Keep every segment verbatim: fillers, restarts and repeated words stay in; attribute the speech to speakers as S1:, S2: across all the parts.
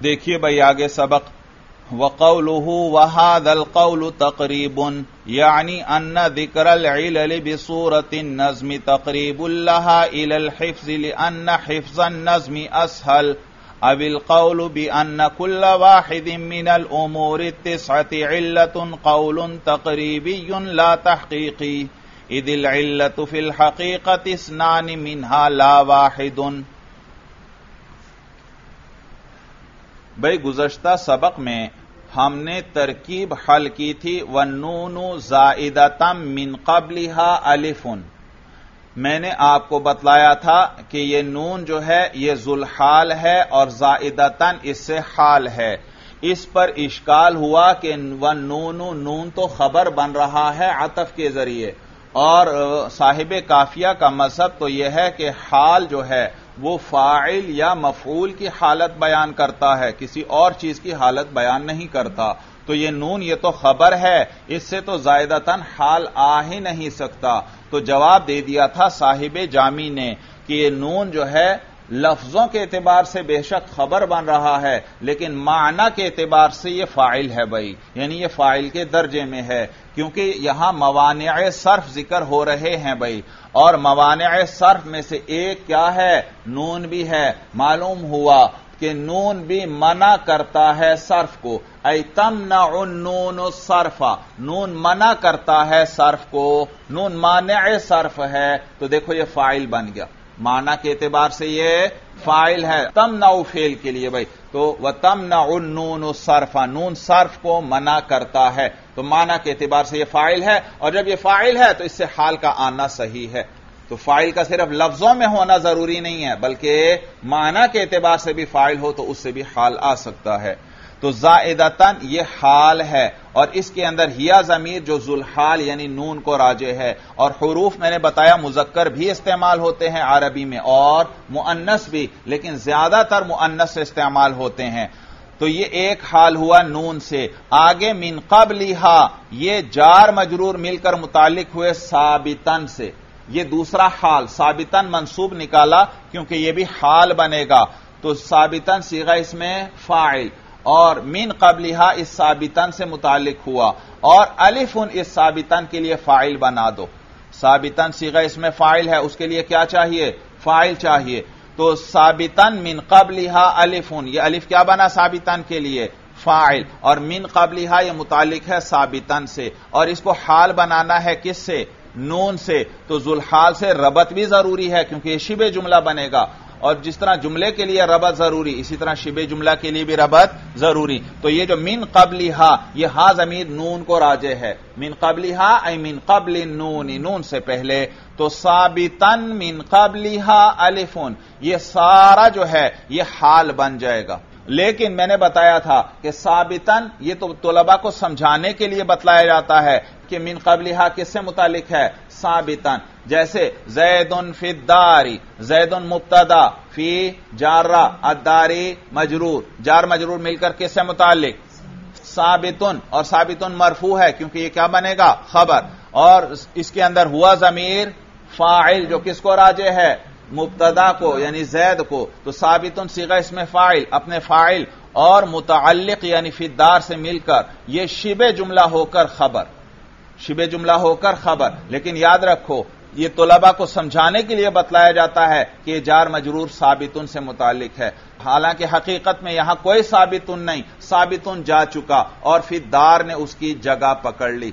S1: دیکھیے بھائی آگے سبق وَقَوْلُهُ وَهَذَا الْقَوْلُ تَقْرِيبٌ يعني أن ذكر العلل بصورة النظم تقريب لها إلى الحفظ لأن حفظ النظم أسهل أو القول بأن كل واحد من الأمور التسعة علة قول تقريبي لا تحقيقي إذ العلة في الحقيقة اثنان منها لا واحد. بھئی گزشتہ سبق میں ہم نے ترکیب حل کی تھی وَالنُّونُ زَائِدَةً مِّن قَبْلِهَا أَلِفٌ. میں نے آپ کو بتلایا تھا کہ یہ نون جو ہے یہ ذوالحال ہے اور زائدتاً اس سے حال ہے. اس پر اشکال ہوا کہ وَالنُّونُ نون تو خبر بن رہا ہے عطف کے ذریعے، اور صاحب کافیہ کا مذہب تو یہ ہے کہ حال جو ہے وہ فاعل یا مفعول کی حالت بیان کرتا ہے، کسی اور چیز کی حالت بیان نہیں کرتا. تو یہ نون یہ تو خبر ہے، اس سے تو زائدتاً حال آ ہی نہیں سکتا. تو جواب دے دیا تھا صاحب جامی نے کہ یہ نون جو ہے لفظوں کے اعتبار سے بے شک خبر بن رہا ہے، لیکن معنی کے اعتبار سے یہ فاعل ہے بھائی، یعنی یہ فاعل کے درجے میں ہے، کیونکہ یہاں موانع صرف ذکر ہو رہے ہیں بھائی، اور موانع صرف میں سے ایک کیا ہے؟ نون بھی ہے. معلوم ہوا کہ نون بھی منع کرتا ہے صرف کو. ای تمنع النون الصرف، نون منع کرتا ہے صرف کو، نون مانع صرف ہے. تو دیکھو یہ فاعل بن گیا، معنی کے اعتبار سے یہ فاعل ہے تمنع فعل کے لیے بھائی. تو وَتَمْنَعُ النُّونُ الصَّرْفَ، نون صرف کو منع کرتا ہے، تو معنی کے اعتبار سے یہ فاعل ہے، اور جب یہ فاعل ہے تو اس سے حال کا آنا صحیح ہے. تو فاعل کا صرف لفظوں میں ہونا ضروری نہیں ہے، بلکہ معنی کے اعتبار سے بھی فاعل ہو تو اس سے بھی حال آ سکتا ہے. تو زائدتاً یہ حال ہے، اور اس کے اندر ہیا ضمیر جو ذوالحال یعنی نون کو راجع ہے. اور حروف میں نے بتایا مذکر بھی استعمال ہوتے ہیں عربی میں اور مؤنث بھی، لیکن زیادہ تر مؤنث سے استعمال ہوتے ہیں. تو یہ ایک حال ہوا نون سے. آگے من قبلھا یہ جار مجرور مل کر متعلق ہوئے ثابتاً سے، یہ دوسرا حال ثابتاً منصوب نکالا کیونکہ یہ بھی حال بنے گا. تو ثابتاً صیغہ اس میں فاعل، اور من قبلھا اس ثابتاً سے متعلق ہوا، اور الفن اس ثابتاً کے لیے فاعل بنا دو. ثابتاً صیغہ اس میں فاعل ہے، اس کے لیے کیا چاہیے؟ فاعل چاہیے. تو ثابتاً من قبلھا الفن، یہ الف کیا بنا ثابتاً کے لیے؟ فاعل. اور من قبلھا یہ متعلق ہے ثابتاً سے، اور اس کو حال بنانا ہے کس سے؟ نون سے. تو ذوالحال سے ربط بھی ضروری ہے کیونکہ یہ شبہ جملہ بنے گا، اور جس طرح جملے کے لیے ربط ضروری اسی طرح شبہ جملہ کے لیے بھی ربط ضروری. تو یہ جو من قبلھا یہ ہا ضمیر نون کو راجع ہے. من قبلھا ای من قبل النون، نون سے پہلے. تو ثابتاً من قبلھا الفن، یہ سارا جو ہے یہ حال بن جائے گا. لیکن میں نے بتایا تھا کہ ثابتاً یہ تو طلباء کو سمجھانے کے لیے بتلایا جاتا ہے کہ من قبلھا کس سے متعلق ہے؟ ثابتاً. جیسے زید فی الدار، زید مبتدا، فی جارہ، الداری مجرور، جار مجرور مل کر کس سے متعلق؟ ثابتن. اور ثابتن مرفوع ہے کیونکہ یہ کیا بنے گا؟ خبر. اور اس کے اندر ہوا ضمیر فاعل جو کس کو راجع ہے؟ مبتدا کو یعنی زید کو. تو ثابتن صیغہ اس میں فاعل، اپنے فاعل اور متعلق یعنی فی الدار سے مل کر یہ شبہ جملہ ہو کر خبر، شبہ جملہ ہو کر خبر. لیکن یاد رکھو یہ طلباء کو سمجھانے کے لیے بتلایا جاتا ہے کہ یہ جار مجرور ثابتن سے متعلق ہے، حالانکہ حقیقت میں یہاں کوئی ثابتن نہیں، ثابتن جا چکا اور فی الدار نے اس کی جگہ پکڑ لی.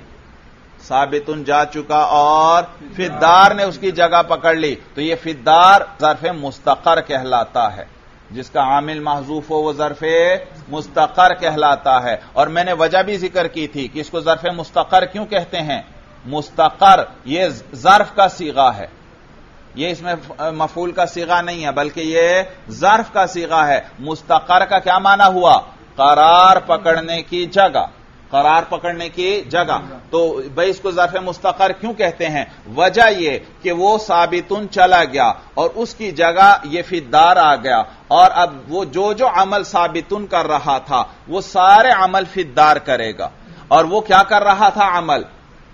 S1: ثابتن جا چکا اور فی الدار نے اس کی جگہ پکڑ لی. تو یہ فی الدار ظرف مستقر کہلاتا ہے، جس کا عامل محذوف ہو وہ ظرف مستقر کہلاتا ہے. اور میں نے وجہ بھی ذکر کی تھی کہ اس کو ظرف مستقر کیوں کہتے ہیں. مستقر یہ ظرف کا صیغہ ہے، یہ اس میں مفعول کا صیغہ نہیں ہے بلکہ یہ ظرف کا صیغہ ہے. مستقر کا کیا معنی ہوا؟ قرار پکڑنے کی جگہ، قرار پکڑنے کی جگہ. تو بھئی اس کو ظرف مستقر کیوں کہتے ہیں؟ وجہ یہ کہ وہ ثابتن چلا گیا اور اس کی جگہ یہ فی الدار آ گیا، اور اب وہ جو جو عمل ثابتن کر رہا تھا وہ سارے عمل فی الدار کرے گا. اور وہ کیا کر رہا تھا عمل؟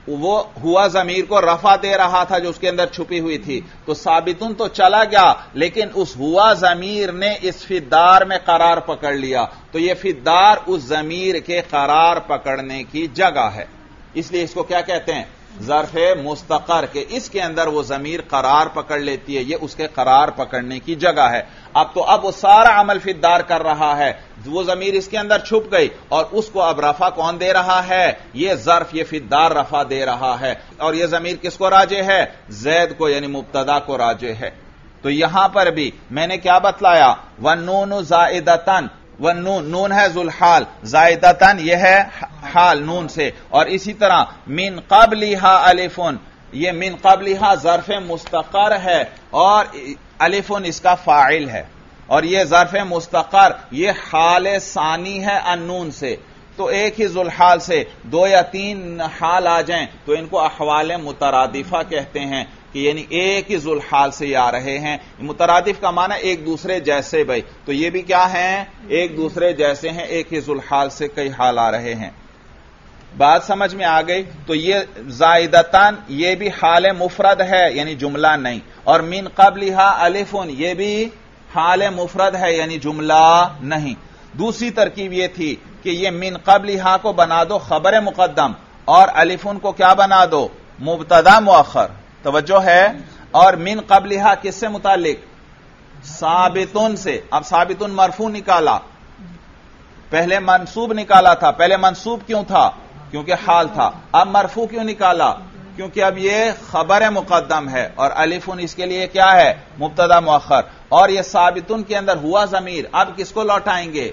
S1: وہ ہوا ضمیر کو رفع دے رہا تھا جو اس کے اندر چھپی ہوئی تھی، تو ثابتن تو چلا گیا لیکن اس ہوا ضمیر نے اس فدار میں قرار پکڑ لیا، تو یہ فدار اس ضمیر کے قرار پکڑنے کی جگہ ہے، اس لیے اس کو کیا کہتے ہیں؟ ظرف مستقر، کہ اس کے اندر وہ ضمیر قرار پکڑ لیتی ہے، یہ اس کے قرار پکڑنے کی جگہ ہے۔ اب تو اب وہ سارا عمل فدار کر رہا ہے، وہ ضمیر اس کے اندر چھپ گئی اور اس کو اب رفع کون دے رہا ہے؟ یہ ظرف، یہ فدار رفع دے رہا ہے، اور یہ ضمیر کس کو راجع ہے؟ زید کو، یعنی مبتدا کو راجع ہے۔ تو یہاں پر بھی میں نے کیا بتلایا؟ وَالنُّونُ زَائِدَةً، والنون نون ہے ذوالحال، زائدتن یہ ہے حال نون سے، اور اسی طرح من قبلها الفن، یہ من قبلها ظرف مستقر ہے اور الفن اس کا فاعل ہے، اور یہ ظرف مستقر یہ حال ثانی ہے النون سے، تو ایک ہی ذوالحال سے دو یا تین حال آ جائیں تو ان کو احوال مترادفہ کہتے ہیں، کہ یعنی ایک ہی ذوالحال سے آ رہے ہیں۔ مترادف کا معنی ایک دوسرے جیسے، بھائی تو یہ بھی کیا ہیں؟ ایک دوسرے جیسے ہیں، ایک ہی ذوالحال سے کئی حال آ رہے ہیں۔ بات سمجھ میں آ گئی؟ تو یہ زائدتان یہ بھی حال مفرد ہے، یعنی جملہ نہیں، اور من قبلها الفن یہ بھی حال مفرد ہے، یعنی جملہ نہیں۔ دوسری ترکیب یہ تھی کہ یہ من قبلها کو بنا دو خبر مقدم اور الفن کو کیا بنا دو؟ مبتدا مؤخر، توجہ ہے؟ اور من قبلها کس سے متعلق؟ ثابتن سے۔ اب ثابتن مرفوع نکالا، پہلے منصوب نکالا تھا، پہلے منصوب کیوں تھا؟ کیونکہ حال تھا۔ اب مرفوع کیوں نکالا؟ کیونکہ اب یہ خبر مقدم ہے اور الفن اس کے لیے کیا ہے؟ مبتدا مؤخر، اور یہ ثابتن کے اندر ہوا ضمیر اب کس کو لوٹائیں گے؟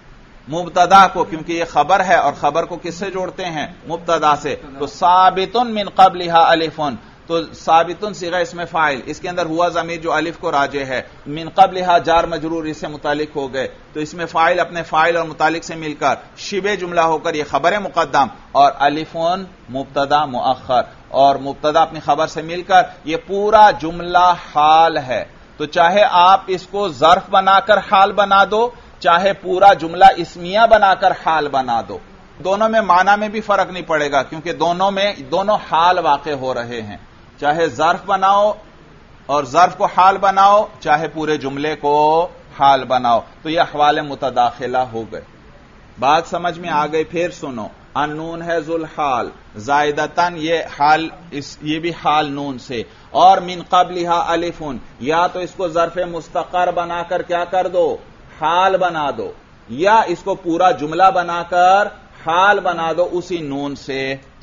S1: مبتدا کو، کیونکہ یہ خبر ہے اور خبر کو کس سے جوڑتے ہیں؟ مبتدا سے۔ تو ثابتن من قبلها الفن، تو ثابتن صیغہ اسم فاعل، اس کے اندر ہوا ضمیر جو الف کو راجع ہے، من قبلها جار مجرور اس سے متعلق ہو گئے، تو اس میں فاعل اپنے فاعل اور متعلق سے مل کر شبہ جملہ ہو کر یہ خبر مقدم اور الفن مبتدا مؤخر، اور مبتدا اپنی خبر سے مل کر یہ پورا جملہ حال ہے۔ تو چاہے آپ اس کو ظرف بنا کر حال بنا دو، چاہے پورا جملہ اسمیہ بنا کر حال بنا دو، دونوں میں معنی میں بھی فرق نہیں پڑے گا، کیونکہ دونوں میں دونوں حال واقع ہو رہے ہیں، چاہے ظرف بناؤ اور ظرف کو حال بناؤ، چاہے پورے جملے کو حال بناؤ، تو یہ احوال متداخلہ ہو گئے۔ بات سمجھ میں آ گئی؟ پھر سنو، النون ہے ذوالحال، زائدتن یہ حال، یہ بھی حال نون سے، اور من قبلها الفن، یا تو اس کو ظرف مستقر بنا کر کیا کر دو؟ حال بنا دو، یا اس کو پورا جملہ بنا کر حال بنا دو اسی نون سے۔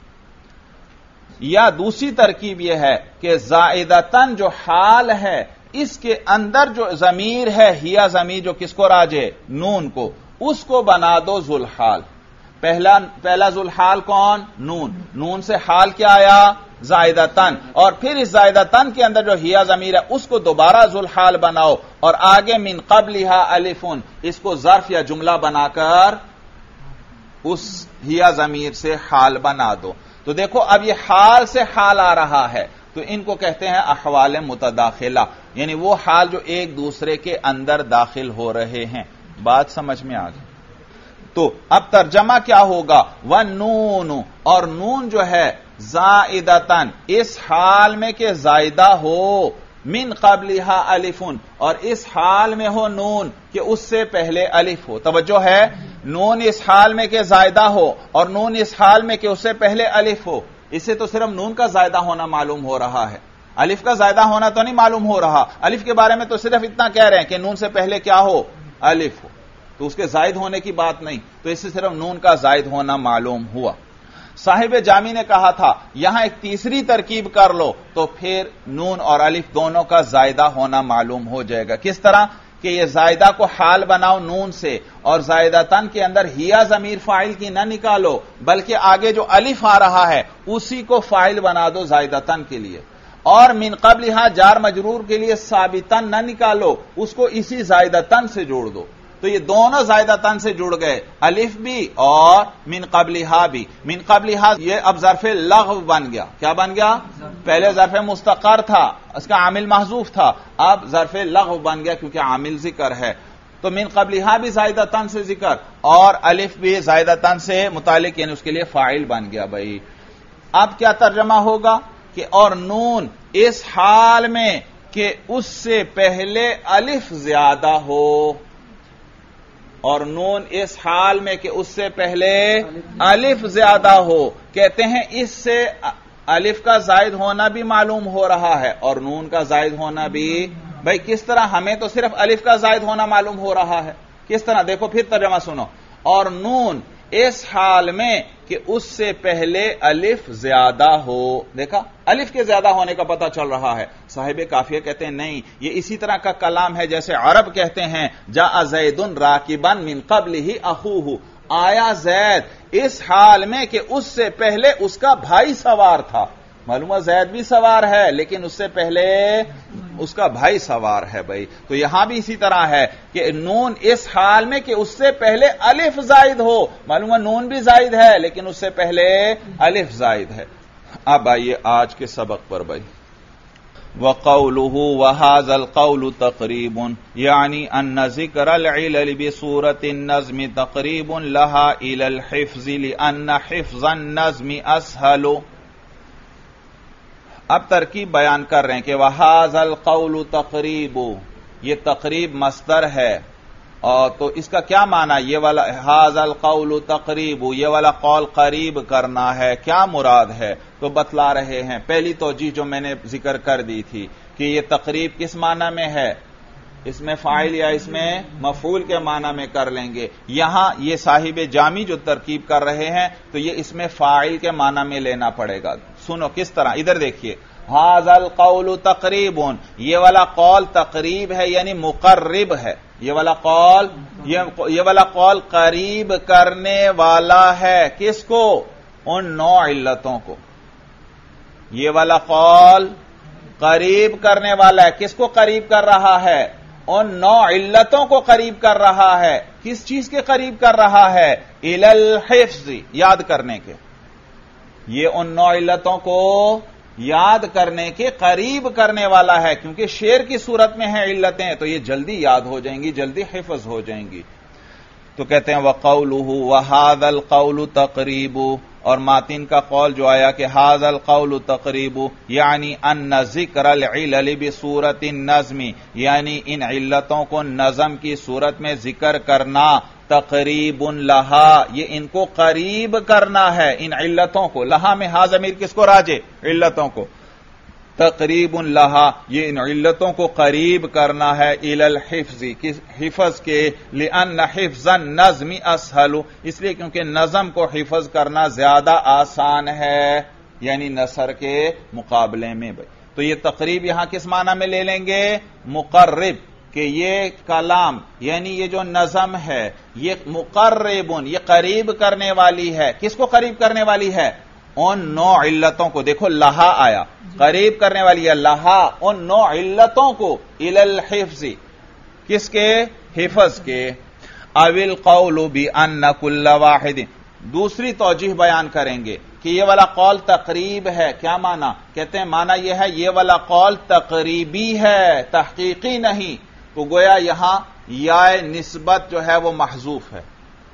S1: یا دوسری ترکیب یہ ہے کہ زائدتن جو حال ہے اس کے اندر جو ضمیر ہے، ہیا ضمیر جو کس کو راجع؟ نون کو، اس کو بنا دو ذوالحال۔ پہلا پہلا ذوالحال کون؟ نون، نون سے حال کیا آیا؟ زائدتن، اور پھر اس زائدتن کے اندر جو ہیا ضمیر ہے اس کو دوبارہ ذوالحال بناؤ، اور آگے من قبلها الفن اس کو ظرف یا جملہ بنا کر اس ہیا ضمیر سے حال بنا دو۔ تو دیکھو اب یہ حال سے حال آ رہا ہے، تو ان کو کہتے ہیں احوال متداخلہ، یعنی وہ حال جو ایک دوسرے کے اندر داخل ہو رہے ہیں۔ بات سمجھ میں آ گئی؟ تو اب ترجمہ کیا ہوگا؟ وَالنُّونُ، اور نون جو ہے زائدتن اس حال میں کہ زائدہ ہو، من قبلها الفن، اور اس حال میں ہو نون کہ اس سے پہلے الف ہو۔ توجہ ہے؟ نون اس حال میں کہ زائدہ ہو اور نون اس حال میں کہ اس سے پہلے الف ہو، اس سے تو صرف نون کا زائدہ ہونا معلوم ہو رہا ہے، الف کا زائدہ ہونا تو نہیں معلوم ہو رہا۔ الف کے بارے میں تو صرف اتنا کہہ رہے ہیں کہ نون سے پہلے کیا ہو؟ الف ہو، تو اس کے زائد ہونے کی بات نہیں، تو اس سے صرف نون کا زائد ہونا معلوم ہوا۔ صاحب جامی نے کہا تھا یہاں ایک تیسری ترکیب کر لو تو پھر نون اور الف دونوں کا زائدہ ہونا معلوم ہو جائے گا۔ کس طرح؟ کہ یہ زائدہ کو حال بناؤ نون سے، اور زائدتن کے اندر ہیا ضمیر فاعل کی نہ نکالو، بلکہ آگے جو الف آ رہا ہے اسی کو فاعل بنا دو زائدتن کے لیے، اور من قبلها جار مجرور کے لیے ثابتن نہ نکالو، اس کو اسی زائدتن سے جوڑ دو، تو یہ دونوں زائدتن سے جڑ گئے، الف بھی اور من قبلها بھی۔ من قبلها یہ اب ظرف لغو بن گیا، کیا بن گیا؟ پہلے ظرف مستقر تھا، اس کا عامل محذوف تھا، اب ظرف لغو بن گیا کیونکہ عامل ذکر ہے۔ تو من قبلها بھی زائدتن سے ذکر اور الف بھی زائدتن سے متعلق، یعنی اس کے لیے فاعل بن گیا بھائی۔ اب کیا ترجمہ ہوگا کہ اور نون اس حال میں کہ اس سے پہلے الف زیادہ ہو، اور نون اس حال میں کہ اس سے پہلے الف زیادہ ہو. کہتے ہیں اس سے الف کا زائد ہونا بھی معلوم ہو رہا ہے اور نون کا زائد ہونا بھی. بھائی کس طرح؟ ہمیں تو صرف الف کا زائد ہونا معلوم ہو رہا ہے. کس طرح؟ دیکھو پھر ترجمہ سنو. اور نون اس حال میں کہ اس سے پہلے الف زیادہ ہو. دیکھا الف کے زیادہ ہونے کا پتہ چل رہا ہے. صاحب کافیہ کہتے ہیں نہیں، یہ اسی طرح کا کلام ہے جیسے عرب کہتے ہیں جاء زید راکبا من قبلہ اخوہ، آیا زید اس حال میں کہ اس سے پہلے اس کا بھائی سوار تھا. معلوم ہے زید بھی سوار ہے لیکن اس سے پہلے اس کا بھائی سوار ہے. بھائی تو یہاں بھی اسی طرح ہے کہ نون اس حال میں کہ اس سے پہلے الف زائد ہو. معلوم ہے نون بھی زائد ہے لیکن اس سے پہلے الف زائد ہے. اب آئیے آج کے سبق پر. بھائی وَقَوْلُهُ وَهَذَا الْقَوْلُ تَقْرِيبٌ یعنی ان ذکر العلل بصورت النظم تقریب لها الى الحفظ لأن حفظ النظم اسهل. اب ترکیب بیان کر رہے ہیں کہ وَهَذَا الْقَوْلُ تَقْرِيبُ، یہ تقریب مصدر ہے اور تو اس کا کیا معنی؟ یہ والا هَذَا الْقَوْلُ تَقْرِيبُ، یہ والا قول قریب کرنا ہے. کیا مراد ہے؟ تو بتلا رہے ہیں. پہلی توجیہ جو میں نے ذکر کر دی تھی کہ یہ تقریب کس معنی میں ہے، اس میں فاعل یا اس میں مفعول کے معنی میں کر لیں گے. یہاں یہ صاحب جامی جو ترکیب کر رہے ہیں تو یہ اس میں فاعل کے معنی میں لینا پڑے گا. سنو کس طرح، ادھر دیکھیے. ھذا القول تقریب، یہ والا قول تقریب ہے یعنی مقرب ہے. یہ والا قول یہ والا قول قریب کرنے والا ہے. کس کو؟ ان نو علتوں کو. یہ والا قول قریب کرنے والا ہے. کس کو قریب کر رہا ہے؟ ان نو علتوں کو قریب کر رہا ہے. کس چیز کے قریب کر رہا ہے؟ الی الحفظ، یاد کرنے کے. یہ ان نو علتوں کو یاد کرنے کے قریب کرنے والا ہے کیونکہ شعر کی صورت میں ہیں علتیں تو یہ جلدی یاد ہو جائیں گی، جلدی حفظ ہو جائیں گی. تو کہتے ہیں وَقَوْلُهُ وَهَذَا الْقَوْلُ تَقْرِيبُ، اور ماتن کا قول جو آیا کہ هَذَا الْقَوْلُ تَقْرِيبُ یعنی ان ذکر العلل بصورت النظم، یعنی ان علتوں کو نظم کی صورت میں ذکر کرنا. تقریب لہا، یہ ان کو قریب کرنا ہے. ان علتوں کو، لہا میں ہا ضمیر کس کو راجع؟ علتوں کو. تقریب لہا، یہ ان علتوں کو قریب کرنا ہے. الی الحفظ، حفظ کے. لأن حفظ النظم اسهل، اس لیے کیونکہ نظم کو حفظ کرنا زیادہ آسان ہے یعنی نثر کے مقابلے میں. تو یہ تقریب یہاں کس معنی میں لے لیں گے؟ مقرب، کہ یہ کلام یعنی یہ جو نظم ہے یہ مقرب، یہ قریب کرنے والی ہے. کس کو قریب کرنے والی ہے؟ ان نو علتوں کو. دیکھو لہا آیا، قریب کرنے والی ہے. لہا ان نو علتوں کو. الی الحفظ، کس کے؟ حفظ کے. او القول بان کل واحد، دوسری توجیہ بیان کریں گے کہ یہ والا قول تقریب ہے. کیا معنی؟ کہتے ہیں معنی یہ ہے یہ والا قول تقریبی ہے، تحقیقی نہیں. تو گویا یہاں یا نسبت جو ہے وہ محذوف ہے.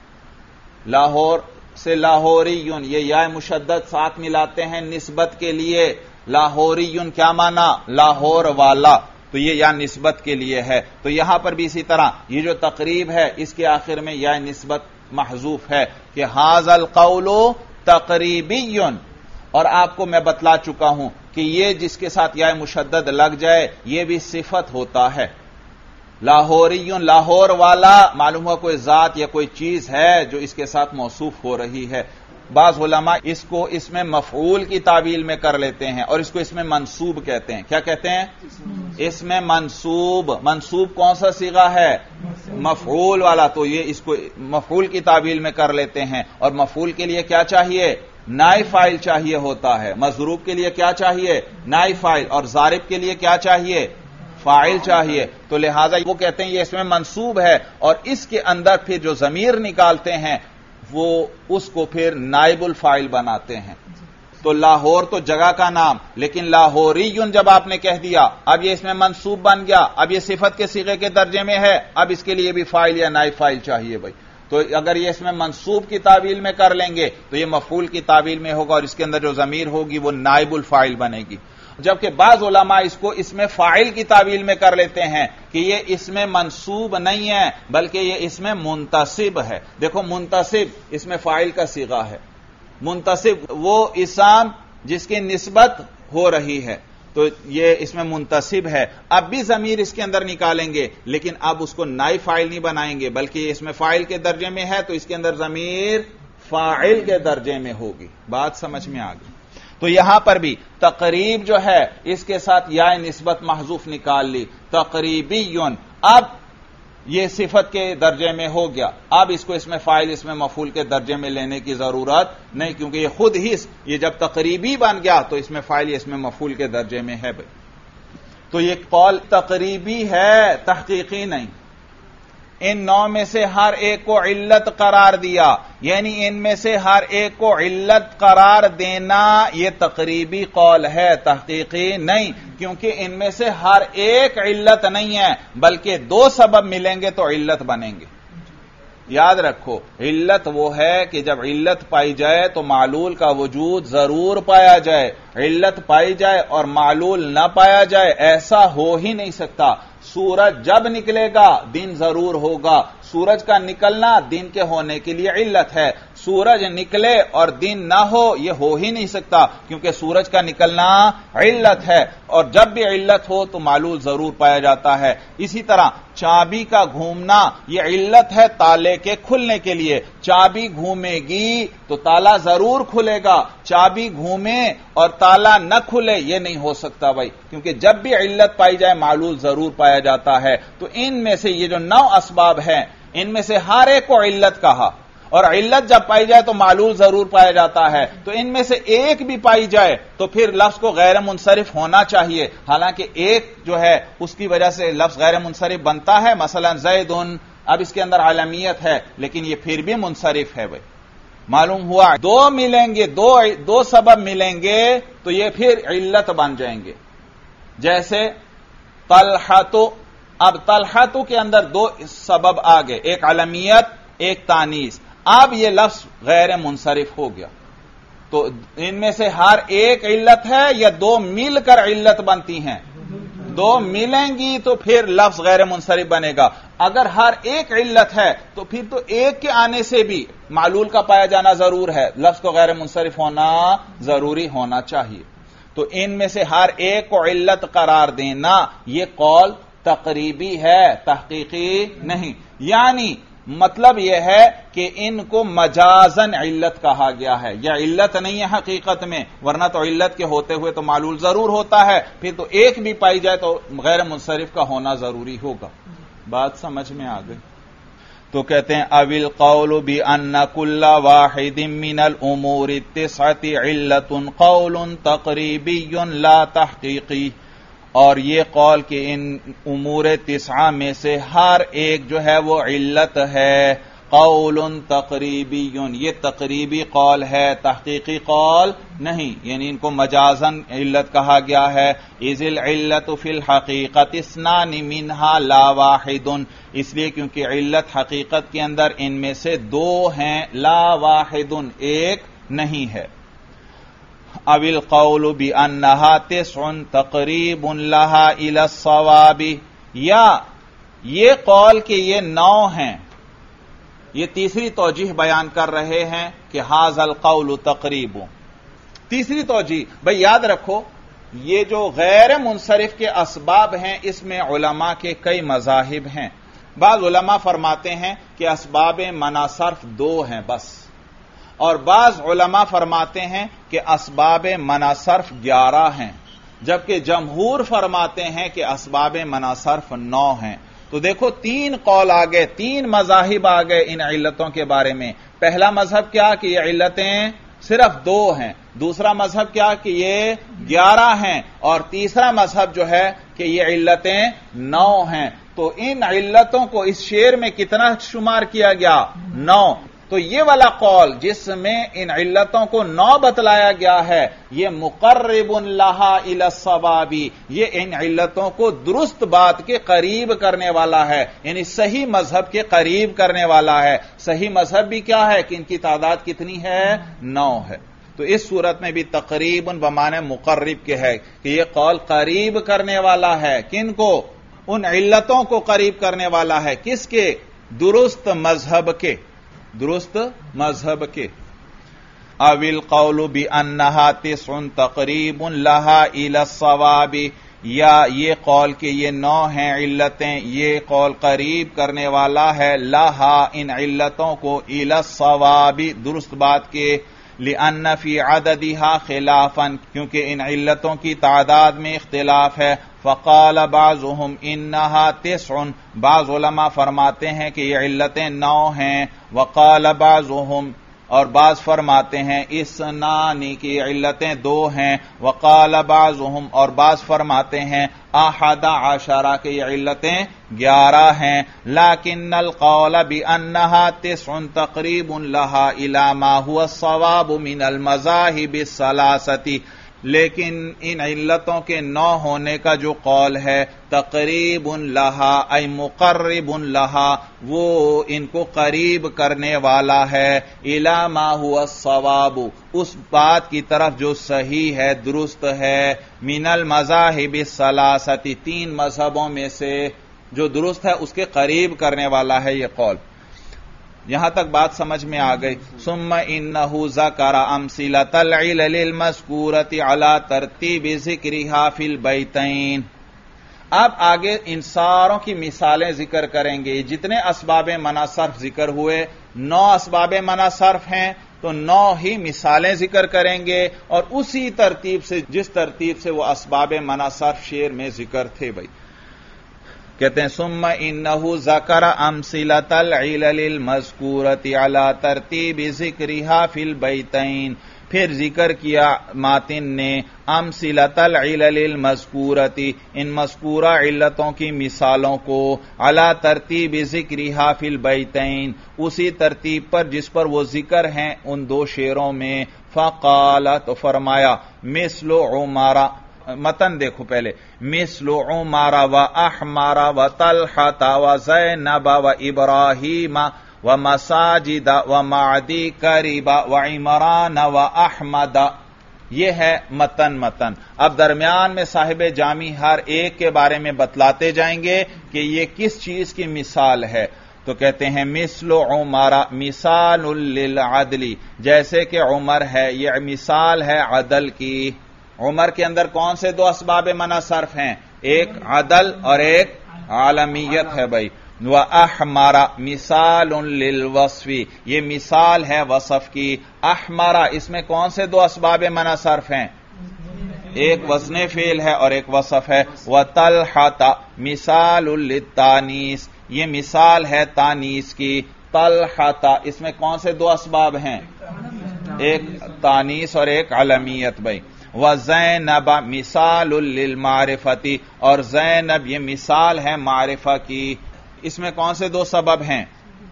S1: لاہور سے لاہوریون، یہ یا مشدد ساتھ ملاتے ہیں نسبت کے لیے. لاہوریون کیا معنی؟ لاہور والا. تو یہ یا نسبت کے لیے ہے. تو یہاں پر بھی اسی طرح یہ جو تقریب ہے اس کے آخر میں یا نسبت محذوف ہے کہ ھذا القول تقریبی. اور آپ کو میں بتلا چکا ہوں کہ یہ جس کے ساتھ یا مشدد لگ جائے یہ بھی صفت ہوتا ہے. لاہوریون، لاہور والا، معلوم ہوا کوئی ذات یا کوئی چیز ہے جو اس کے ساتھ موصوف ہو رہی ہے. بعض علماء اس کو اس میں مفعول کی تعبیل میں کر لیتے ہیں اور اس کو اس میں منصوب کہتے ہیں. کیا کہتے ہیں؟ اس میں منصوب. منصوب کون سا صیغہ ہے؟ مفعول والا. تو یہ اس کو مفعول کی تعبیل میں کر لیتے ہیں. اور مفعول کے لیے کیا چاہیے؟ نائب فاعل چاہیے ہوتا ہے. مضروب کے لیے کیا چاہیے؟ نائب فاعل. اور ضارب کے لیے کیا چاہیے؟ فاعل چاہیے. تو لہذا وہ کہتے ہیں یہ اس میں منصوب ہے اور اس کے اندر پھر جو ضمیر نکالتے ہیں وہ اس کو پھر نائب الفاعل بناتے ہیں. تو لاہور تو جگہ کا نام، لیکن لاہوریون جب آپ نے کہہ دیا اب یہ اس میں منصوب بن گیا، اب یہ صفت کے صیغے کے درجے میں ہے، اب اس کے لیے بھی فاعل یا نائب فاعل چاہیے. بھائی تو اگر یہ اس میں منصوب کی تعویل میں کر لیں گے تو یہ مفعول کی تعویل میں ہوگا اور اس کے اندر جو ضمیر ہوگی وہ نائب الفاعل بنے گی. جبکہ بعض علماء اس کو اس میں فاعل کی تعویل میں کر لیتے ہیں کہ یہ اس میں منصوب نہیں ہے بلکہ یہ اس میں منتصب ہے. دیکھو منتصب اس میں فاعل کا صیغہ ہے. منتصب وہ اسم جس کی نسبت ہو رہی ہے تو یہ اس میں منتصب ہے. اب بھی ضمیر اس کے اندر نکالیں گے لیکن اب اس کو نائب فاعل نہیں بنائیں گے بلکہ اس میں فاعل کے درجے میں ہے تو اس کے اندر ضمیر فاعل کے درجے میں ہوگی. بات سمجھ میں آ گئی. تو یہاں پر بھی تقریب جو ہے اس کے ساتھ یا نسبت محذوف نکال لی. تقریبیون اب یہ صفت کے درجے میں ہو گیا. اب اس کو اس میں فاعل اس میں مفعول کے درجے میں لینے کی ضرورت نہیں کیونکہ یہ خود ہی یہ جب تقریبی بن گیا تو اس میں فاعل اس میں مفعول کے درجے میں ہے. بھائی تو یہ قول تقریبی ہے تحقیقی نہیں. ان نو میں سے ہر ایک کو علت قرار دیا یعنی ان میں سے ہر ایک کو علت قرار دینا یہ تقریبی قول ہے تحقیقی نہیں کیونکہ ان میں سے ہر ایک علت نہیں ہے بلکہ دو سبب ملیں گے تو علت بنیں گے. یاد رکھو علت وہ ہے کہ جب علت پائی جائے تو معلول کا وجود ضرور پایا جائے. علت پائی جائے اور معلول نہ پایا جائے ایسا ہو ہی نہیں سکتا. سورج جب نکلے گا دن ضرور ہوگا. سورج کا نکلنا دن کے ہونے کے لیے علت ہے. سورج نکلے اور دن نہ ہو یہ ہو ہی نہیں سکتا کیونکہ سورج کا نکلنا علت ہے اور جب بھی علت ہو تو معلول ضرور پایا جاتا ہے. اسی طرح چابی کا گھومنا یہ علت ہے تالے کے کھلنے کے لیے. چابی گھومے گی تو تالا ضرور کھلے گا. چابی گھومے اور تالا نہ کھلے یہ نہیں ہو سکتا بھائی کیونکہ جب بھی علت پائی جائے معلول ضرور پایا جاتا ہے. تو ان میں سے یہ جو نو اسباب ہیں ان میں سے ہر ایک کو علت کہا اور علت جب پائی جائے تو معلول ضرور پایا جاتا ہے. تو ان میں سے ایک بھی پائی جائے تو پھر لفظ کو غیر منصرف ہونا چاہیے. حالانکہ ایک جو ہے اس کی وجہ سے لفظ غیر منصرف بنتا ہے. مثلا زیدن اب اس کے اندر عالمیت ہے لیکن یہ پھر بھی منصرف ہے. بھائی معلوم ہوا دو ملیں گے دو دو سبب ملیں گے تو یہ پھر علت بن جائیں گے. جیسے طلحۃ اب طلحۃ کے اندر دو سبب آ گئے ایک عالمیت ایک تانیث. اب یہ لفظ غیر منصرف ہو گیا. تو ان میں سے ہر ایک علت ہے یا دو مل کر علت بنتی ہیں؟ دو ملیں گی تو پھر لفظ غیر منصرف بنے گا. اگر ہر ایک علت ہے تو پھر تو ایک کے آنے سے بھی معلول کا پایا جانا ضرور ہے. لفظ کو غیر منصرف ہونا ضروری ہونا چاہیے. تو ان میں سے ہر ایک کو علت قرار دینا یہ قول تقریبی ہے تحقیقی نہیں. یعنی مطلب یہ ہے کہ ان کو مجازن علت کہا گیا ہے. یہ علت نہیں ہے حقیقت میں ورنہ تو علت کے ہوتے ہوئے تو معلول ضرور ہوتا ہے. پھر تو ایک بھی پائی جائے تو غیر منصرف کا ہونا ضروری ہوگا. بات سمجھ میں آ گئی. تو کہتے ہیں اویل قول بان کل واحد من الامور التسعۃ علت قول تقریبی لا تحقیقی. اور یہ قول کہ ان امور تسعہ میں سے ہر ایک جو ہے وہ علت ہے قول تقریبی یہ تقریبی قول ہے تحقیقی قول نہیں. یعنی ان کو مجازن علت کہا گیا ہے. اذ العلت فی الحقیقت اثنان منها لا واحد اس لیے کیونکہ علت حقیقت کے اندر ان میں سے دو ہیں لا واحد ایک نہیں ہے. او القول بانها تسع تقریب لها الى الصواب یا یہ قول کہ یہ نو ہیں یہ تیسری توجیہ بیان کر رہے ہیں کہ ھذا القول تقریب. تیسری توجیہ بھئی یاد رکھو یہ جو غیر منصرف کے اسباب ہیں اس میں علماء کے کئی مذاہب ہیں. بعض علماء فرماتے ہیں کہ اسباب منع صرف دو ہیں بس اور بعض علماء فرماتے ہیں کہ اسباب منع صرف گیارہ ہیں جبکہ جمہور فرماتے ہیں کہ اسباب منع صرف نو ہیں. تو دیکھو تین قول آ گئے تین مذاہب آ گئے ان علتوں کے بارے میں. پہلا مذہب کیا کہ یہ علتیں صرف دو ہیں. دوسرا مذہب کیا کہ یہ گیارہ ہیں اور تیسرا مذہب جو ہے کہ یہ علتیں نو ہیں. تو ان علتوں کو اس شعر میں کتنا شمار کیا گیا؟ نو. تو یہ والا قول جس میں ان علتوں کو نو بتلایا گیا ہے یہ مقرب لہا الی الصواب، یہ ان علتوں کو درست بات کے قریب کرنے والا ہے، یعنی صحیح مذہب کے قریب کرنے والا ہے۔ صحیح مذہب بھی کیا ہے کہ ان کی تعداد کتنی ہے؟ نو ہے۔ تو اس صورت میں بھی تقریباً بمانے مقرب کے ہے کہ یہ قول قریب کرنے والا ہے، کن کو؟ ان علتوں کو قریب کرنے والا ہے، کس کے؟ درست مذہب کے، درست مذہب کے۔ او القول بانها تسع تقریب لها الى الصواب، یا یہ قول کہ یہ نو ہیں علتیں، یہ قول قریب کرنے والا ہے لہا ان علتوں کو الى الصواب درست بات کے، لأن فی عددها خلافا کیونکہ ان علتوں کی تعداد میں اختلاف ہے، فقال بعضهم انها تسع بعض علماء فرماتے ہیں کہ یہ علتیں نو ہیں، وقال بعضهم اور بعض فرماتے ہیں اسنانی کی علتیں دو ہیں، وقال بعضهم اور بعض فرماتے ہیں احد عشرہ کی یہ علتیں گیارہ ہیں، لیکن القول بانها تسع تقریب لها الى ما هو الصواب من المذاہب الثلاثہ، لیکن ان علتوں کے نو ہونے کا جو قول ہے تقریب لہا ای مقرب لہا، وہ ان کو قریب کرنے والا ہے الی ما هو الصواب اس بات کی طرف جو صحیح ہے، درست ہے، من المذاہب الثلاثہ تین مذہبوں میں سے جو درست ہے اس کے قریب کرنے والا ہے یہ قول۔ یہاں تک بات سمجھ میں آ گئی۔ ثم انہ ذکر امثلۃ العلل المذکورۃ علی ترتیب ذکرها فی البیتین، اب آگے ان ساروں کی مثالیں ذکر کریں گے۔ جتنے اسباب منع صرف ذکر ہوئے، نو اسباب منع صرف ہیں تو نو ہی مثالیں ذکر کریں گے، اور اسی ترتیب سے جس ترتیب سے وہ اسباب منع صرف شعر میں ذکر تھے۔ بھائی کہتے ہیں ثم انہ ذکر امثلۃ العلل المذکورۃ علی ترتیب ذکرها فی البیتین، پھر ذکر کیا ماتن نے امثلۃ العلل المذکورۃ ان مذکورہ علتوں کی مثالوں کو، علی ترتیب ذکرها فی البیتین اسی ترتیب پر جس پر وہ ذکر ہیں ان دو شعروں میں۔ فقال تو فرمایا مثل عمر، متن دیکھو پہلے، مثل عمر و احمر و طلحۃ و زینب و ابراہیم و مساجد و معدی کریب و عمران و احمد، یہ ہے متن متن اب درمیان میں صاحب جامی ہر ایک کے بارے میں بتلاتے جائیں گے کہ یہ کس چیز کی مثال ہے۔ تو کہتے ہیں مثل عمر مثال للعدل، جیسے کہ عمر ہے یہ مثال ہے عدل کی۔ عمر کے اندر کون سے دو اسباب منع صرف ہیں؟ ایک عدل اور ایک عالمیت ہے بھائی۔ وَأَحْمَرَ مثال للوصف، یہ مثال ہے وصف کی۔ احمر اس میں کون سے دو اسباب منع صرف ہیں؟ ایک وزن فعل ہے اور ایک وصف ہے۔ وَطَلْحَةَ مثال للتانیث، یہ مثال ہے تانیث کی۔ طلحة اس میں کون سے دو اسباب ہیں؟ ایک تانیث اور ایک علمیت بھائی۔ وزینب مثال للمعرفۃ، اور زینب یہ مثال ہے معرفہ کی۔ اس میں کون سے دو سبب ہیں؟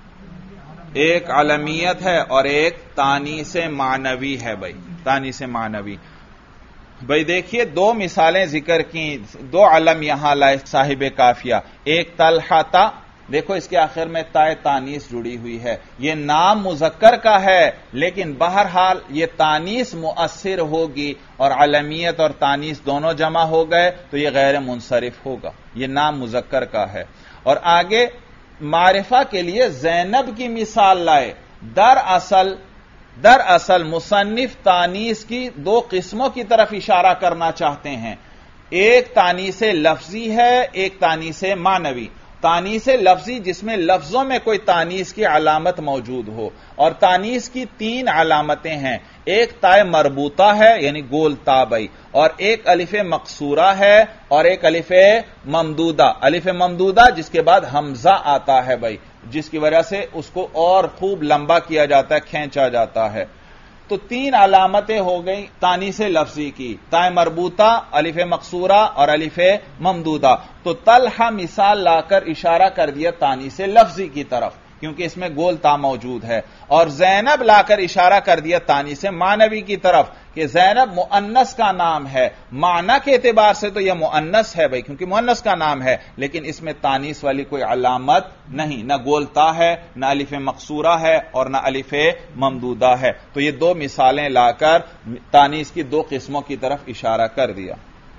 S1: ایک علمیت ہے اور ایک تانیث معنوی ہے بھائی، تانیث معنوی۔ بھائی دیکھیے دو مثالیں ذکر کی، دو علم یہاں لائے صاحب کافیہ۔ ایک طلحہ، دیکھو اس کے آخر میں تائے تانیث جڑی ہوئی ہے، یہ نام مذکر کا ہے لیکن بہرحال یہ تانیث مؤثر ہوگی، اور علمیت اور تانیث دونوں جمع ہو گئے تو یہ غیر منصرف ہوگا، یہ نام مذکر کا ہے۔ اور آگے معرفہ کے لیے زینب کی مثال لائے۔ دراصل دراصل مصنف تانیث کی دو قسموں کی طرف اشارہ کرنا چاہتے ہیں، ایک تانیث لفظی ہے، ایک تانیث معنوی۔ تانیث لفظی جس میں لفظوں میں کوئی تانیث کی علامت موجود ہو، اور تانیث کی تین علامتیں ہیں، ایک تائے مربوطہ ہے یعنی گول تابعی، اور ایک الف مقصورہ ہے اور ایک الف ممدودہ۔ الف ممدودہ جس کے بعد حمزہ آتا ہے بھائی، جس کی وجہ سے اس کو اور خوب لمبا کیا جاتا ہے، کھینچا جاتا ہے۔ تو تین علامتیں ہو گئی تانیث لفظی کی، تائے مربوطہ، الف مقصورہ اور الف ممدودہ۔ تو طلحہ مثال لا کر اشارہ کر دیا تانیث لفظی کی طرف کیونکہ اس میں گول تا موجود ہے، اور زینب لا کر اشارہ کر دیا تانیث معنوی کی طرف کہ زینب مؤنث کا نام ہے، معنی کے اعتبار سے تو یہ مؤنث ہے بھائی، کیونکہ مؤنث کا نام ہے، لیکن اس میں تانیث والی کوئی علامت نہیں، نہ گول تا ہے، نہ الف مقصورہ ہے، اور نہ الف ممدودہ ہے۔ تو یہ دو مثالیں لا کر تانیث کی دو قسموں کی طرف اشارہ کر دیا۔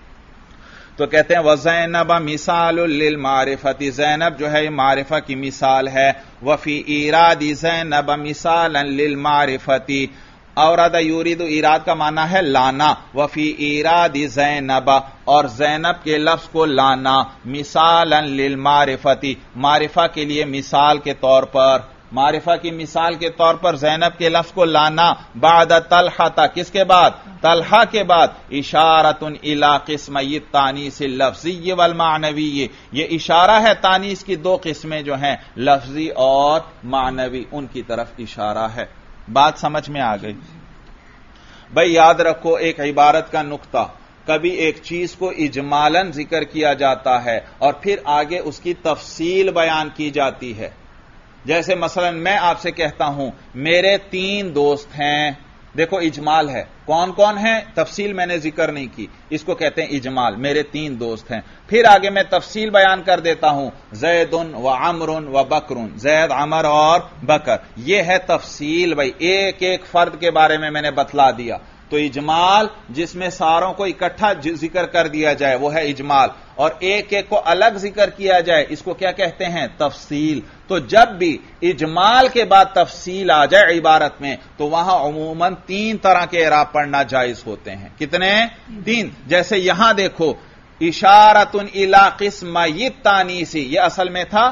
S1: تو کہتے ہیں وَزَيْنَبَ مِثَالٌ لِلْمَعْرِفَةِ، زینب جو ہے یہ معرفہ کی مثال ہے، وَفِي إِيرَادِ زَيْنَبَ مِثَالًا لِلْمَعْرِفَةِ، اوراد یورید، ایراد کا معنی ہے لانا، وفی ایراد زینب، اور زینب کے لفظ کو لانا، مثالا للمعرفتی، معرفہ کے لیے مثال کے طور پر، معرفہ کی مثال کے طور پر زینب کے لفظ کو لانا، بعد طلحہ، کس کے بعد؟ طلحہ کے بعد، اشارۃ الی قسمی التانیث اللفظی والمعنوی، یہ اشارہ ہے تانیث کی دو قسمیں جو ہیں لفظی اور معنوی، ان کی طرف اشارہ ہے۔ بات سمجھ میں آ گئی؟ بھائی یاد رکھو ایک عبارت کا نقطہ، کبھی ایک چیز کو اجمالاً ذکر کیا جاتا ہے اور پھر آگے اس کی تفصیل بیان کی جاتی ہے۔ جیسے مثلا میں آپ سے کہتا ہوں میرے تین دوست ہیں، دیکھو اجمال ہے، کون کون ہیں تفصیل میں نے ذکر نہیں کی، اس کو کہتے ہیں اجمال، میرے تین دوست ہیں۔ پھر آگے میں تفصیل بیان کر دیتا ہوں، زید و عمر و بکر، زید، عمر اور بکر، یہ ہے تفصیل بھائی، ایک ایک فرد کے بارے میں میں نے بتلا دیا۔ تو اجمال جس میں ساروں کو اکٹھا ذکر کر دیا جائے وہ ہے اجمال، اور ایک ایک کو الگ ذکر کیا جائے اس کو کیا کہتے ہیں؟ تفصیل۔ تو جب بھی اجمال کے بعد تفصیل آ جائے عبارت میں تو وہاں عموماً تین طرح کے اعراب پڑھنا جائز ہوتے ہیں۔ کتنے؟ تین۔ جیسے یہاں دیکھو اشارۃ الی قسمی التانیث، یہ اصل میں تھا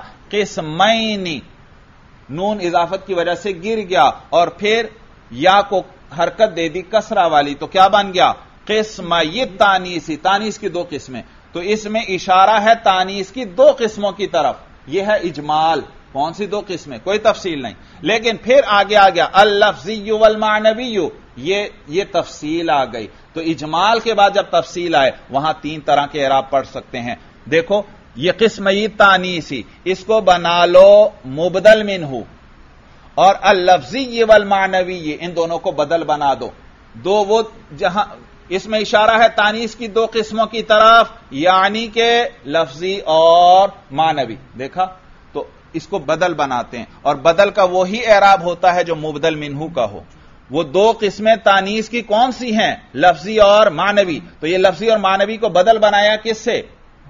S1: قسمین، نون اضافت کی وجہ سے گر گیا اور پھر یا کو حرکت دے دی کسرہ والی، تو کیا بن گیا؟ قسمی التانیث، تانیث کی دو قسمیں۔ تو اس میں اشارہ ہے تانیث کی دو قسموں کی طرف، یہ ہے اجمال۔ کون سی دو قسمیں؟ کوئی تفصیل نہیں، لیکن پھر آگے آ گیا اللفظی والمعنوی، یہ یہ تفصیل آ گئی۔ تو اجمال کے بعد جب تفصیل آئے وہاں تین طرح کے اعراب پڑھ سکتے ہیں۔ دیکھو یہ قسمی تانیثی، اس کو بنا لو مبدل منہ، اور اللفظی والمعنوی ان دونوں کو بدل بنا دو، دو وہ جہاں اس میں اشارہ ہے تانیث کی دو قسموں کی طرف، یعنی کہ لفظی اور معنوی، دیکھا؟ تو اس کو بدل بناتے ہیں، اور بدل کا وہی اعراب ہوتا ہے جو مبدل منہ کا ہو۔ وہ دو قسمیں تانیث کی کون سی ہیں؟ لفظی اور معنوی۔ تو یہ لفظی اور معنوی کو بدل بنایا کس سے؟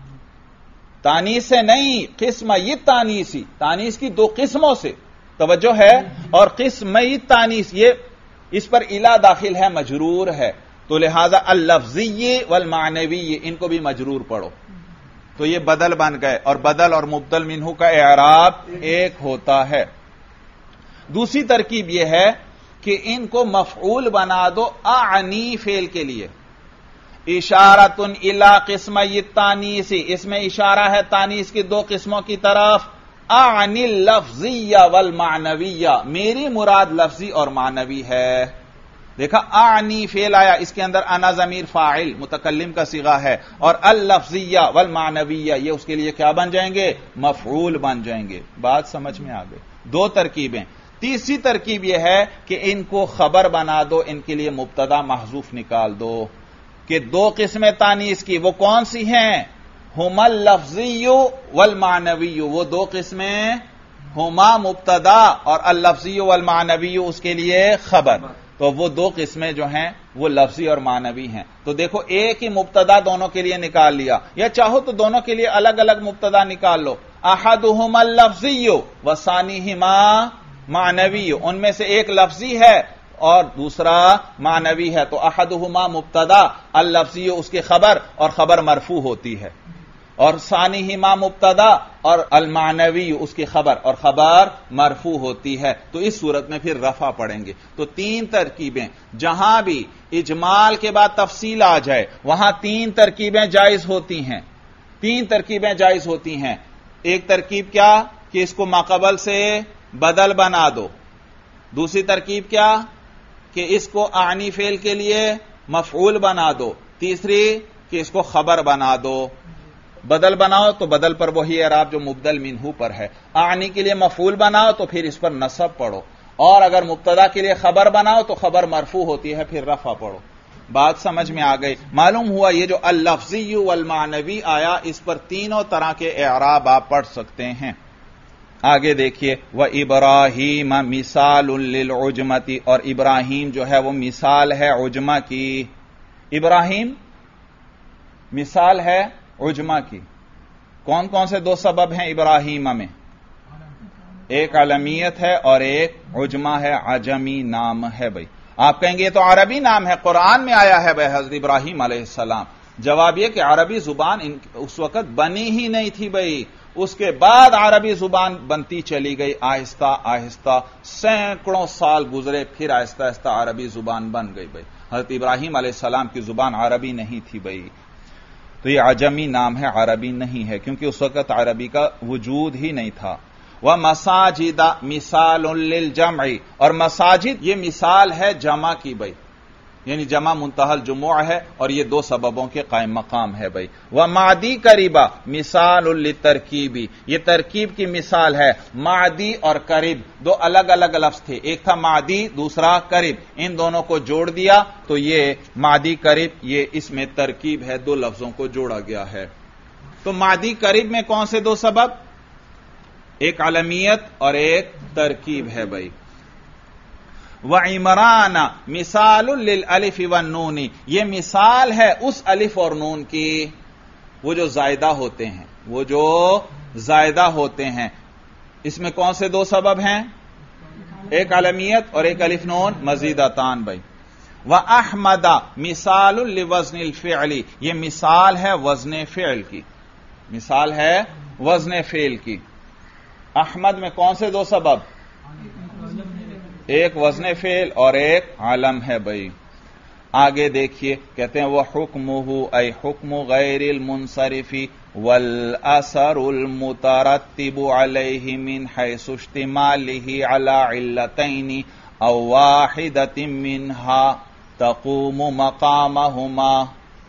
S1: تانیث سے نہیں، قسم یہ تانیثی، تانیث کی دو قسموں سے، توجہ ہے۔ اور قسمی تانیث یہ اس پر الا داخل ہے، مجرور ہے، تو لہذا اللفظی والمعنوی ان کو بھی مجرور پڑھو، تو یہ بدل بن گئے، اور بدل اور مبدل منہ کا اعراب ایک ہوتا ہے۔ دوسری ترکیب یہ ہے کہ ان کو مفعول بنا دو اعنی فعل کے لیے، اشارۃ الی قسمی التانیث، اس میں اشارہ ہے تانیث کی دو قسموں کی طرف، اعنی اللفظیہ والمعنویہ، میری مراد لفظی اور معنوی ہے۔ دیکھا اعنی فعل آیا، اس کے اندر انا ضمیر فاعل متکلم کا صیغہ ہے، اور اللفظیہ والمعنویہ یہ اس کے لیے کیا بن جائیں گے؟ مفعول بن جائیں گے۔ بات سمجھ میں آ گئی؟ دو ترکیبیں۔ تیسری ترکیب یہ ہے کہ ان کو خبر بنا دو، ان کے لیے مبتدا محذوف نکال دو، کہ دو قسمیں تانیث کی وہ کون سی ہیں؟ ہما اللفظی والمعنوی، وہ دو قسمیں ہما مبتدا اور اللفظی والمعنوی اس کے لیے خبر، تو وہ دو قسمیں جو ہیں وہ لفظی اور معنوی ہیں۔ تو دیکھو ایک ہی مبتدا دونوں کے لیے نکال لیا، یا چاہو تو دونوں کے لیے الگ الگ مبتدا نکال لو، احدہما اللفظی وثانیہما معنوی، ان میں سے ایک لفظی ہے اور دوسرا معنوی ہے، تو احدہما مبتدا، اللفظی اس کی خبر، اور خبر مرفوع ہوتی ہے، اور ثانیہما مبتدا اور المعنوی اس کی خبر، اور خبر مرفوع ہوتی ہے، تو اس صورت میں پھر رفع پڑھیں گے۔ تو تین ترکیبیں، جہاں بھی اجمال کے بعد تفصیل آ جائے وہاں تین ترکیبیں جائز ہوتی ہیں، تین ترکیبیں جائز ہوتی ہیں۔ ایک ترکیب کیا کہ اس کو ماقبل سے بدل بنا دو، دوسری ترکیب کیا کہ اس کو اعنی فعل کے لیے مفعول بنا دو، تیسری کہ اس کو خبر بنا دو، بدل بناؤ تو بدل پر وہی اعراب جو مبدل منہو پر ہے. اعنی کے لیے مفعول بناؤ تو پھر اس پر نصب پڑھو، اور اگر مبتدا کے لیے خبر بناؤ تو خبر مرفوع ہوتی ہے، پھر رفع پڑھو. بات سمجھ میں آ گئی؟ معلوم ہوا یہ جو اللفظی والمعنوی آیا، اس پر تینوں طرح کے اعراب آپ پڑھ سکتے ہیں. آگے دیکھیے، وَإِبْرَاهِيمَ مِثَالٌ لِلْعُجْمَةِ، اور ابراہیم جو ہے وہ مثال ہے عجمہ کی. ابراہیم مثال ہے عجمہ کی. کون کون سے دو سبب ہیں ابراہیم میں؟ ایک علمیت ہے اور ایک عجمہ ہے، عجمی نام ہے. بھائی آپ کہیں گے یہ تو عربی نام ہے، قرآن میں آیا ہے بھائی حضرت ابراہیم علیہ السلام. جواب یہ کہ عربی زبان اس وقت بنی ہی نہیں تھی بھائی، اس کے بعد عربی زبان بنتی چلی گئی آہستہ آہستہ، سینکڑوں سال گزرے، پھر آہستہ آہستہ عربی زبان بن گئی. بھائی حضرت ابراہیم علیہ السلام کی زبان عربی نہیں تھی بھائی، تو یہ عجمی نام ہے، عربی نہیں ہے، کیونکہ اس وقت عربی کا وجود ہی نہیں تھا. وَمَسَاجِدَ مِثَالٌ لِلْجَمْعِ، اور مساجد یہ مثال ہے جمع کی بھائی، یعنی جمع منتہی الجموع ہے، اور یہ دو سببوں کے قائم مقام ہے بھائی. وَمَعْدِی قَرِیبَ مِثَالٌ لِلتَّرْکِیبِ، یہ ترکیب کی مثال ہے. معدی اور قریب دو الگ الگ لفظ تھے، ایک تھا معدی دوسرا قریب، ان دونوں کو جوڑ دیا تو یہ معدی قریب، یہ اس میں ترکیب ہے، دو لفظوں کو جوڑا گیا ہے. تو معدی قریب میں کون سے دو سبب؟ ایک علمیت اور ایک ترکیب ہے بھائی. وعمران مثال للالف والنون، یہ مثال ہے اس الف اور نون کی، وہ جو زائدہ ہوتے ہیں، وہ جو زائدہ ہوتے ہیں. اس میں کون سے دو سبب ہیں؟ ایک علمیت اور ایک الف نون مزیدتان بھائی. واحمد مثال لوزن الفعل، یہ مثال ہے وزن فعل کی، مثال ہے وزن فعل کی. احمد میں کون سے دو سبب؟ ایک وزن فعل اور ایک علم ہے بھائی. آگے دیکھیے، کہتے ہیں وَحُکْمُهُ أي حُکْمُ غَيْرِ الْمُنصَرِفِ وَالْأَثَرُ الْمُتَرَتِّبُ عَلَيْهِ مِنْ حَيْثُ اشْتِمَالِهِ عَلَى عِلَّتَيْنِ أَوْ وَاحِدَةٍ مِنْهَا تَقُومُ مَقَامَهُمَا.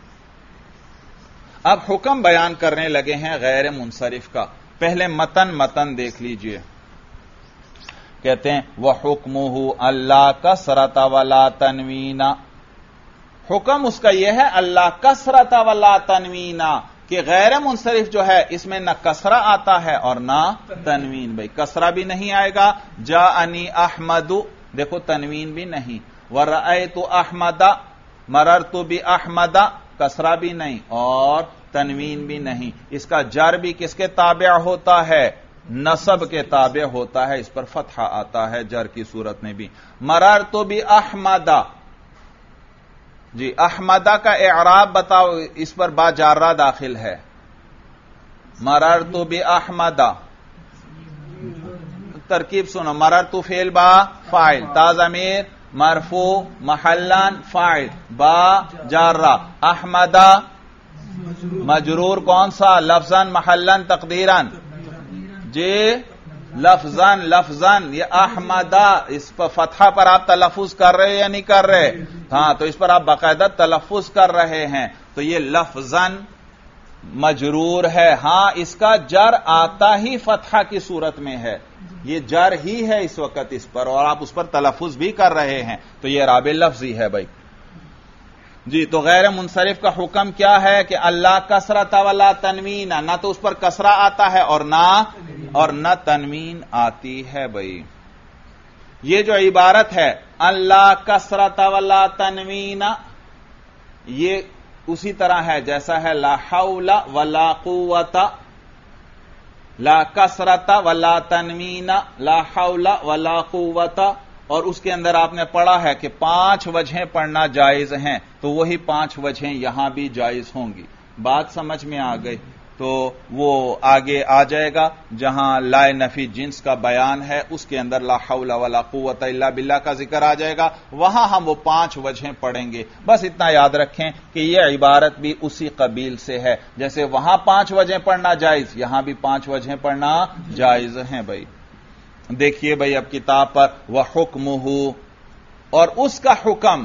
S1: اب حکم بیان کرنے لگے ہیں غیر منصرف کا. پہلے متن متن دیکھ لیجئے. کہتے ہیں وَحُکْمُهُ اللہ کثرت ولا تنوین، حکم اس کا یہ ہے اللہ کثرت ولا تنوین، کہ غیر منصرف جو ہے اس میں نہ کسرہ آتا ہے اور نہ تنوین. بھائی کسرہ بھی نہیں آئے گا. جاءنی احمد، دیکھو تنوین بھی نہیں. وَرَأَيْتُ احمد، مررت بِأَحمد، کسرہ بھی نہیں اور تنوین بھی نہیں. اس کا جر بھی کس کے تابع ہوتا ہے؟ نصب کے تابع ہوتا ہے، اس پر فتحہ آتا ہے جر کی صورت میں بھی. مررت بِأَحمد، جی احمدہ کا اعراب بتاؤ، اس پر با جارہ داخل ہے. مررت بِأَحمد، ترکیب سنو، مررت فعل با فاعل، تا ضمیر مرفوع محلا فاعل، با جارہ، احمدہ مجرور کون سا؟ لفظاً محلاً تقدیراً؟ جی لفظاً لفظاً. یہ احمدہ اس پر فتحہ پر آپ تلفظ کر رہے یا نہیں کر رہے؟ ہاں، تو اس پر آپ باقاعدہ تلفظ کر رہے ہیں، تو یہ لفظاً مجرور ہے. ہاں اس کا جر آتا ہی فتحہ کی صورت میں ہے، یہ جر ہی ہے اس وقت اس پر، اور آپ اس پر تلفظ بھی کر رہے ہیں، تو یہ اعراب لفظی ہے بھائی. جی تو غیر منصرف کا حکم کیا ہے کہ اللہ کثرت ولا تنوین، نہ تو اس پر کسرہ آتا ہے اور نہ اور نہ تنوین آتی ہے بھائی. یہ جو عبارت ہے اللہ کثرت ولا تنوین، یہ اسی طرح ہے جیسا ہے لا حول ولا قوت، لا کثرت ولا تنوین، لا حول ولا قوت. اور اس کے اندر آپ نے پڑھا ہے کہ پانچ وجہیں پڑھنا جائز ہیں، تو وہی پانچ وجہیں یہاں بھی جائز ہوں گی. بات سمجھ میں آ گئی؟ تو وہ آگے آ جائے گا جہاں لا نفی جنس کا بیان ہے، اس کے اندر لا حول ولا قوت الا باللہ کا ذکر آ جائے گا، وہاں ہم وہ پانچ وجہیں پڑھیں گے. بس اتنا یاد رکھیں کہ یہ عبارت بھی اسی قبیل سے ہے، جیسے وہاں پانچ وجہیں پڑھنا جائز، یہاں بھی پانچ وجہیں پڑھنا جائز ہیں بھائی. دیکھیے بھائی اب کتاب پر وحکمہ، اور اس کا حکم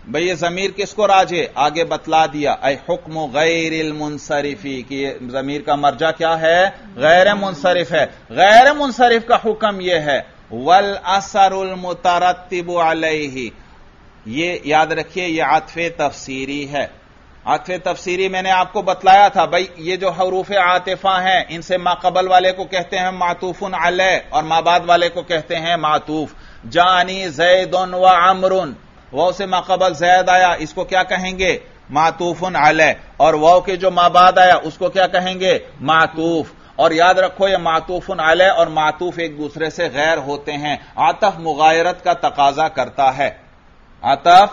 S1: بھئی یہ ضمیر کس کو راجع؟ آگے بتلا دیا، اے حکم غیر المنصرفی، کہ یہ ضمیر کا مرجع کیا ہے؟ غیر منصرف ہے۔ غیر منصرف کا حکم یہ ہے والاثر المترتب علیہ، یہ یاد رکھیے یہ عطف تفسیری ہے۔ عطف تفسیری میں نے آپ کو بتلایا تھا بھئی یہ جو حروف عاطفہ ہیں ان سے ما قبل والے کو کہتے ہیں معطوف علیہ اور ما بعد والے کو کہتے ہیں معطوف۔ جانی زید و عمر، واو سے ما قبل زید آیا اس کو کیا کہیں گے؟ معطوف علیہ، اور واو کے جو ما بعد آیا اس کو کیا کہیں گے؟ معطوف۔ اور یاد رکھو یہ معطوف علیہ اور معطوف ایک دوسرے سے غیر ہوتے ہیں، عطف مغایرت کا تقاضا کرتا ہے۔ عطف،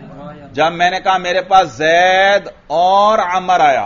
S1: جب میں نے کہا میرے پاس زید اور عمر آیا،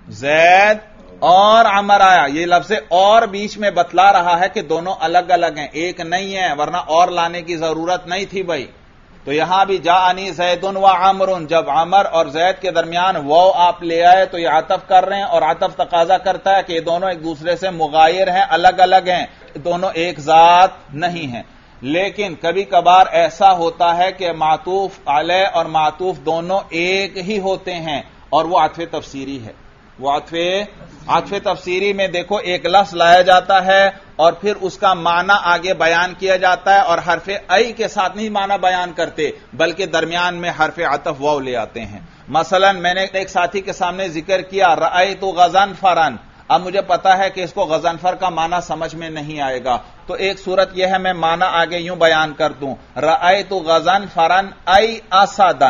S1: زید اور عمر آیا، یہ لفظ اور بیچ میں بتلا رہا ہے کہ دونوں الگ الگ ہیں، ایک نہیں ہے، ورنہ اور لانے کی ضرورت نہیں تھی بھائی۔ تو یہاں بھی جاءنی زید و عمر، جب عمر اور زید کے درمیان واو آپ لے آئے تو یہ عطف کر رہے ہیں، اور عطف تقاضا کرتا ہے کہ یہ دونوں ایک دوسرے سے مغایر ہیں، الگ الگ ہیں، دونوں ایک ذات نہیں ہیں۔ لیکن کبھی کبھار ایسا ہوتا ہے کہ معطوف علیہ اور معطوف دونوں ایک ہی ہوتے ہیں، اور وہ عطف تفسیری ہے۔ وہ عطف عطف تفسیری میں دیکھو ایک لفظ لایا جاتا ہے اور پھر اس کا معنی آگے بیان کیا جاتا ہے، اور حرف ای کے ساتھ نہیں معنی بیان کرتے بلکہ درمیان میں حرف عطف واو لے آتے ہیں۔ مثلا میں نے ایک ساتھی کے سامنے ذکر کیا رأیت غضنفرا، اب مجھے پتا ہے کہ اس کو غضنفر کا معنی سمجھ میں نہیں آئے گا، تو ایک صورت یہ ہے میں معنی آگے یوں بیان کر دوں، رأیت غضنفرا ای اسدا،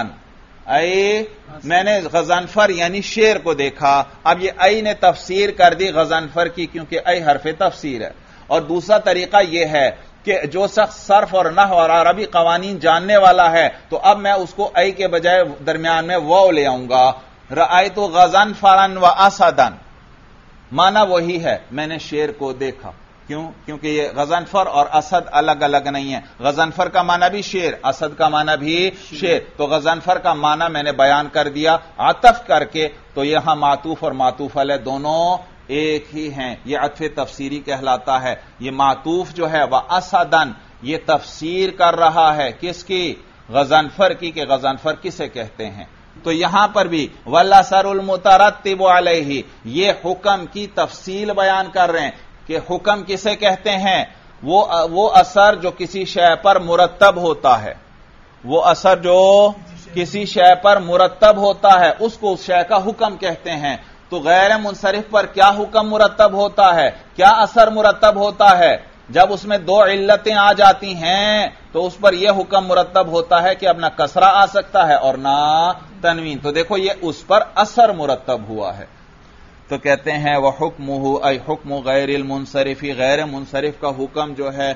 S1: ای میں نے غضنفر یعنی شیر کو دیکھا۔ اب یہ ای نے تفسیر کر دی غضنفر کی، کیونکہ ای حرف تفسیر ہے۔ اور دوسرا طریقہ یہ ہے کہ جو شخص صرف اور نحو اور عربی قوانین جاننے والا ہے تو اب میں اس کو ای کے بجائے درمیان میں واو لے آؤں گا، رأیت غضنفرا و اسدا، معنی وہی ہے، میں نے شیر کو دیکھا۔ کیوں؟ کیونکہ یہ غضنفر اور اسد الگ الگ نہیں ہیں، غضنفر کا معنی بھی شیر، اسد کا معنی بھی شیر، تو غضنفر کا معنی میں نے بیان کر دیا عطف کر کے، تو یہاں معطوف اور معطوف علیہ دونوں ایک ہی ہیں، یہ عطف تفسیری کہلاتا ہے۔ یہ معطوف جو ہے وہ اسدن، یہ تفسیر کر رہا ہے کس کی؟ غضنفر کی، کہ غضنفر کسے کہتے ہیں۔ تو یہاں پر بھی والاثر المترتب علیہ، یہ حکم کی تفصیل بیان کر رہے ہیں کہ حکم کسے کہتے ہیں؟ وہ وہ اثر جو کسی شے پر مرتب ہوتا ہے، وہ اثر جو کسی شے پر مرتب ہوتا ہے اس کو اس شے کا حکم کہتے ہیں۔ تو غیر منصرف پر کیا حکم مرتب ہوتا ہے، کیا اثر مرتب ہوتا ہے؟ جب اس میں دو علتیں آ جاتی ہیں تو اس پر یہ حکم مرتب ہوتا ہے کہ اب نہ کسرہ آ سکتا ہے اور نہ تنوین، تو دیکھو یہ اس پر اثر مرتب ہوا ہے۔ تو کہتے ہیں وہ حکم اے حکم غیر المنصرفی، غیر منصرف کا حکم جو ہے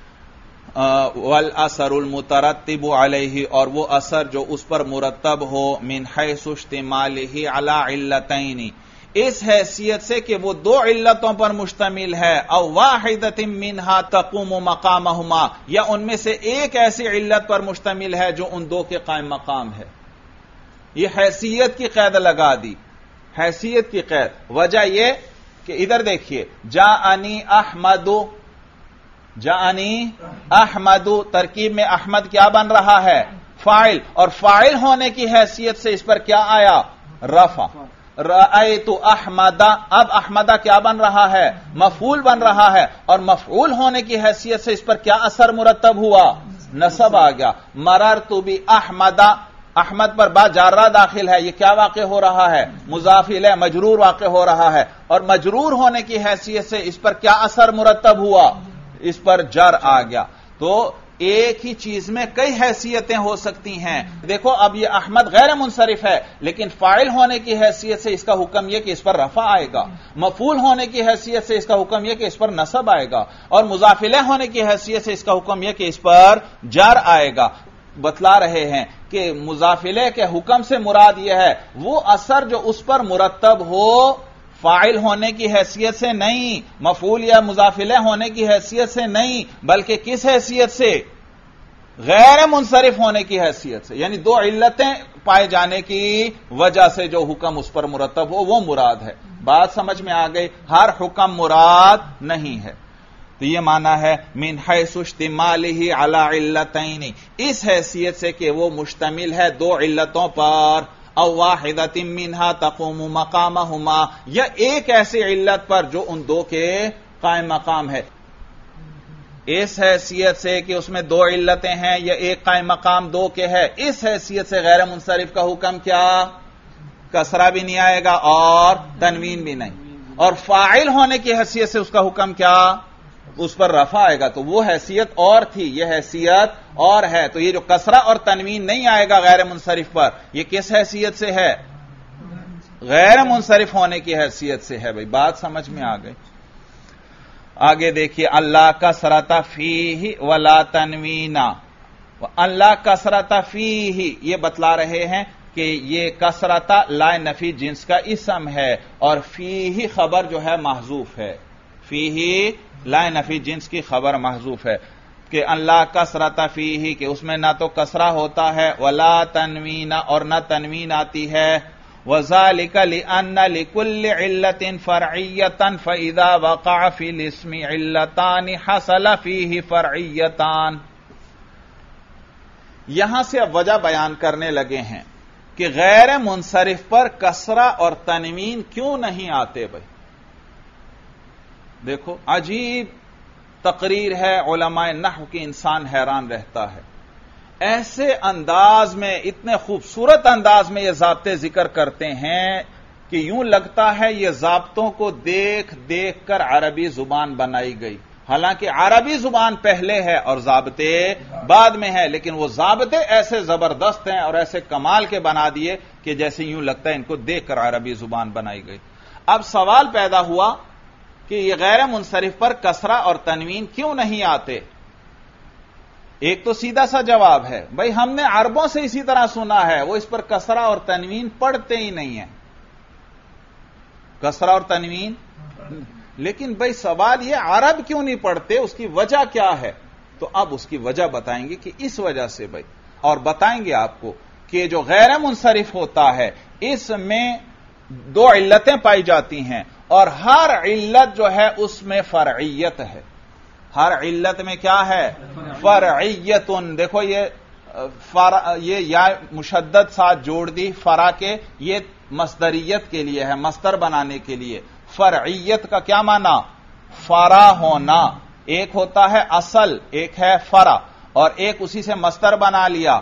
S1: والاثر المترتب علیہ، اور وہ اثر جو اس پر مرتب ہو من حیث اشتمالہ علی علتین، اس حیثیت سے کہ وہ دو علتوں پر مشتمل ہے، او واحدۃ منہا تقوم مقامہما، یا ان میں سے ایک ایسی علت پر مشتمل ہے جو ان دو کے قائم مقام ہے۔ یہ حیثیت کی قید لگا دی، حیثیت کی قید۔ وجہ یہ کہ ادھر دیکھیے جاءنی احمد، جاءنی احمد، ترکیب میں احمد کیا بن رہا ہے؟ فاعل، اور فاعل ہونے کی حیثیت سے اس پر کیا آیا؟ رفع۔ رأیت احمد، اب احمدہ کیا بن رہا ہے؟ مفعول بن رہا ہے، اور مفعول ہونے کی حیثیت سے اس پر کیا اثر مرتب ہوا؟ نصب آ گیا۔ مررت باحمد، احمد پر با جارہ داخل ہے، یہ کیا واقع ہو رہا ہے؟ مضاف الیہ مجرور واقع ہو رہا ہے، اور مجرور ہونے کی حیثیت سے اس پر کیا اثر مرتب ہوا؟ اس پر جر آ گیا۔ تو ایک ہی چیز میں کئی حیثیتیں ہو سکتی ہیں۔ دیکھو اب یہ احمد غیر منصرف ہے، لیکن فاعل ہونے کی حیثیت سے اس کا حکم یہ کہ اس پر رفع آئے گا، مفعول ہونے کی حیثیت سے اس کا حکم یہ کہ اس پر نصب آئے گا، اور مضاف الیہ ہونے کی حیثیت سے اس کا حکم یہ کہ اس پر جر آئے گا۔ بتلا رہے ہیں کہ مضاف الیہ کے حکم سے مراد یہ ہے وہ اثر جو اس پر مرتب ہو، فاعل ہونے کی حیثیت سے نہیں، مفعول یا مضاف الیہ ہونے کی حیثیت سے نہیں، بلکہ کس حیثیت سے؟ غیر منصرف ہونے کی حیثیت سے، یعنی دو علتیں پائے جانے کی وجہ سے جو حکم اس پر مرتب ہو وہ مراد ہے۔ بات سمجھ میں آ گئی؟ ہر حکم مراد نہیں ہے۔ تو یہ معنی ہے من حیث اشتمالہ علی علتین، اس حیثیت سے کہ وہ مشتمل ہے دو علتوں پر، او واحدۃ منہا تقوم مقامہما، یا ایک ایسی علت پر جو ان دو کے قائم مقام ہے۔ اس حیثیت سے کہ اس میں دو علتیں ہیں یا ایک قائم مقام دو کے ہے، اس حیثیت سے غیر منصرف کا حکم کیا؟ کسرہ بھی نہیں آئے گا اور تنوین بھی نہیں، اور فاعل ہونے کی حیثیت سے اس کا حکم کیا؟ اس پر رفع آئے گا۔ تو وہ حیثیت اور تھی، یہ حیثیت اور ہے۔ تو یہ جو کسرہ اور تنوین نہیں آئے گا غیر منصرف پر، یہ کس حیثیت سے ہے؟ غیر منصرف ہونے کی حیثیت سے ہے۔ بھائی بات سمجھ میں آ گئی؟ آگے دیکھیے، اللہ کسرۃ فیہ ولا تنوینا، اللہ کسرۃ فیہ، یہ بتلا رہے ہیں کہ یہ کسرۃ لا نفی جنس کا اسم ہے، اور فیہ خبر جو ہے محذوف ہے، فیہ لا نفی جنس کی خبر محذوف ہے، کہ اللہ کسرۃ فیہ، کہ اس میں نہ تو کسرہ ہوتا ہے، ولا تنوینا، اور نہ تنوین آتی ہے، وذالک لأن لكل علة فرعیة فإذا وقع في الاسم علتان حصل فيه فرعیتان۔ یہاں سے اب وجہ بیان کرنے لگے ہیں کہ غیر منصرف پر کسرہ اور تنوین کیوں نہیں آتے۔ بھائی دیکھو، عجیب تقریر ہے علماء نحو کی، انسان حیران رہتا ہے۔ ایسے انداز میں، اتنے خوبصورت انداز میں یہ ضابطے ذکر کرتے ہیں کہ یوں لگتا ہے یہ ضابطوں کو دیکھ دیکھ کر عربی زبان بنائی گئی، حالانکہ عربی زبان پہلے ہے اور ضابطے بعد میں ہے، لیکن وہ ضابطے ایسے زبردست ہیں اور ایسے کمال کے بنا دیے کہ جیسے یوں لگتا ہے ان کو دیکھ کر عربی زبان بنائی گئی۔ اب سوال پیدا ہوا کہ یہ غیر منصرف پر کسرہ اور تنوین کیوں نہیں آتے؟ ایک تو سیدھا سا جواب ہے، بھائی ہم نے عربوں سے اسی طرح سنا ہے، وہ اس پر کسرہ اور تنوین پڑھتے ہی نہیں ہیں، کسرہ اور تنوین۔ لیکن بھائی سوال یہ، عرب کیوں نہیں پڑھتے، اس کی وجہ کیا ہے؟ تو اب اس کی وجہ بتائیں گے کہ اس وجہ سے بھائی، اور بتائیں گے آپ کو کہ جو غیر منصرف ہوتا ہے اس میں دو علتیں پائی جاتی ہیں، اور ہر علت جو ہے اس میں فرعیت ہے، ہر علت میں کیا ہے؟ فرعیت۔ دیکھو یہ فرع، یہ یا مشدد ساتھ جوڑ دی فرع کے، یہ مصدریت کے لیے ہے، مصدر بنانے کے لیے۔ فرعیت کا کیا معنی؟ فرع ہونا، ایک ہوتا ہے اصل، ایک ہے فرع، اور ایک اسی سے مصدر بنا لیا۔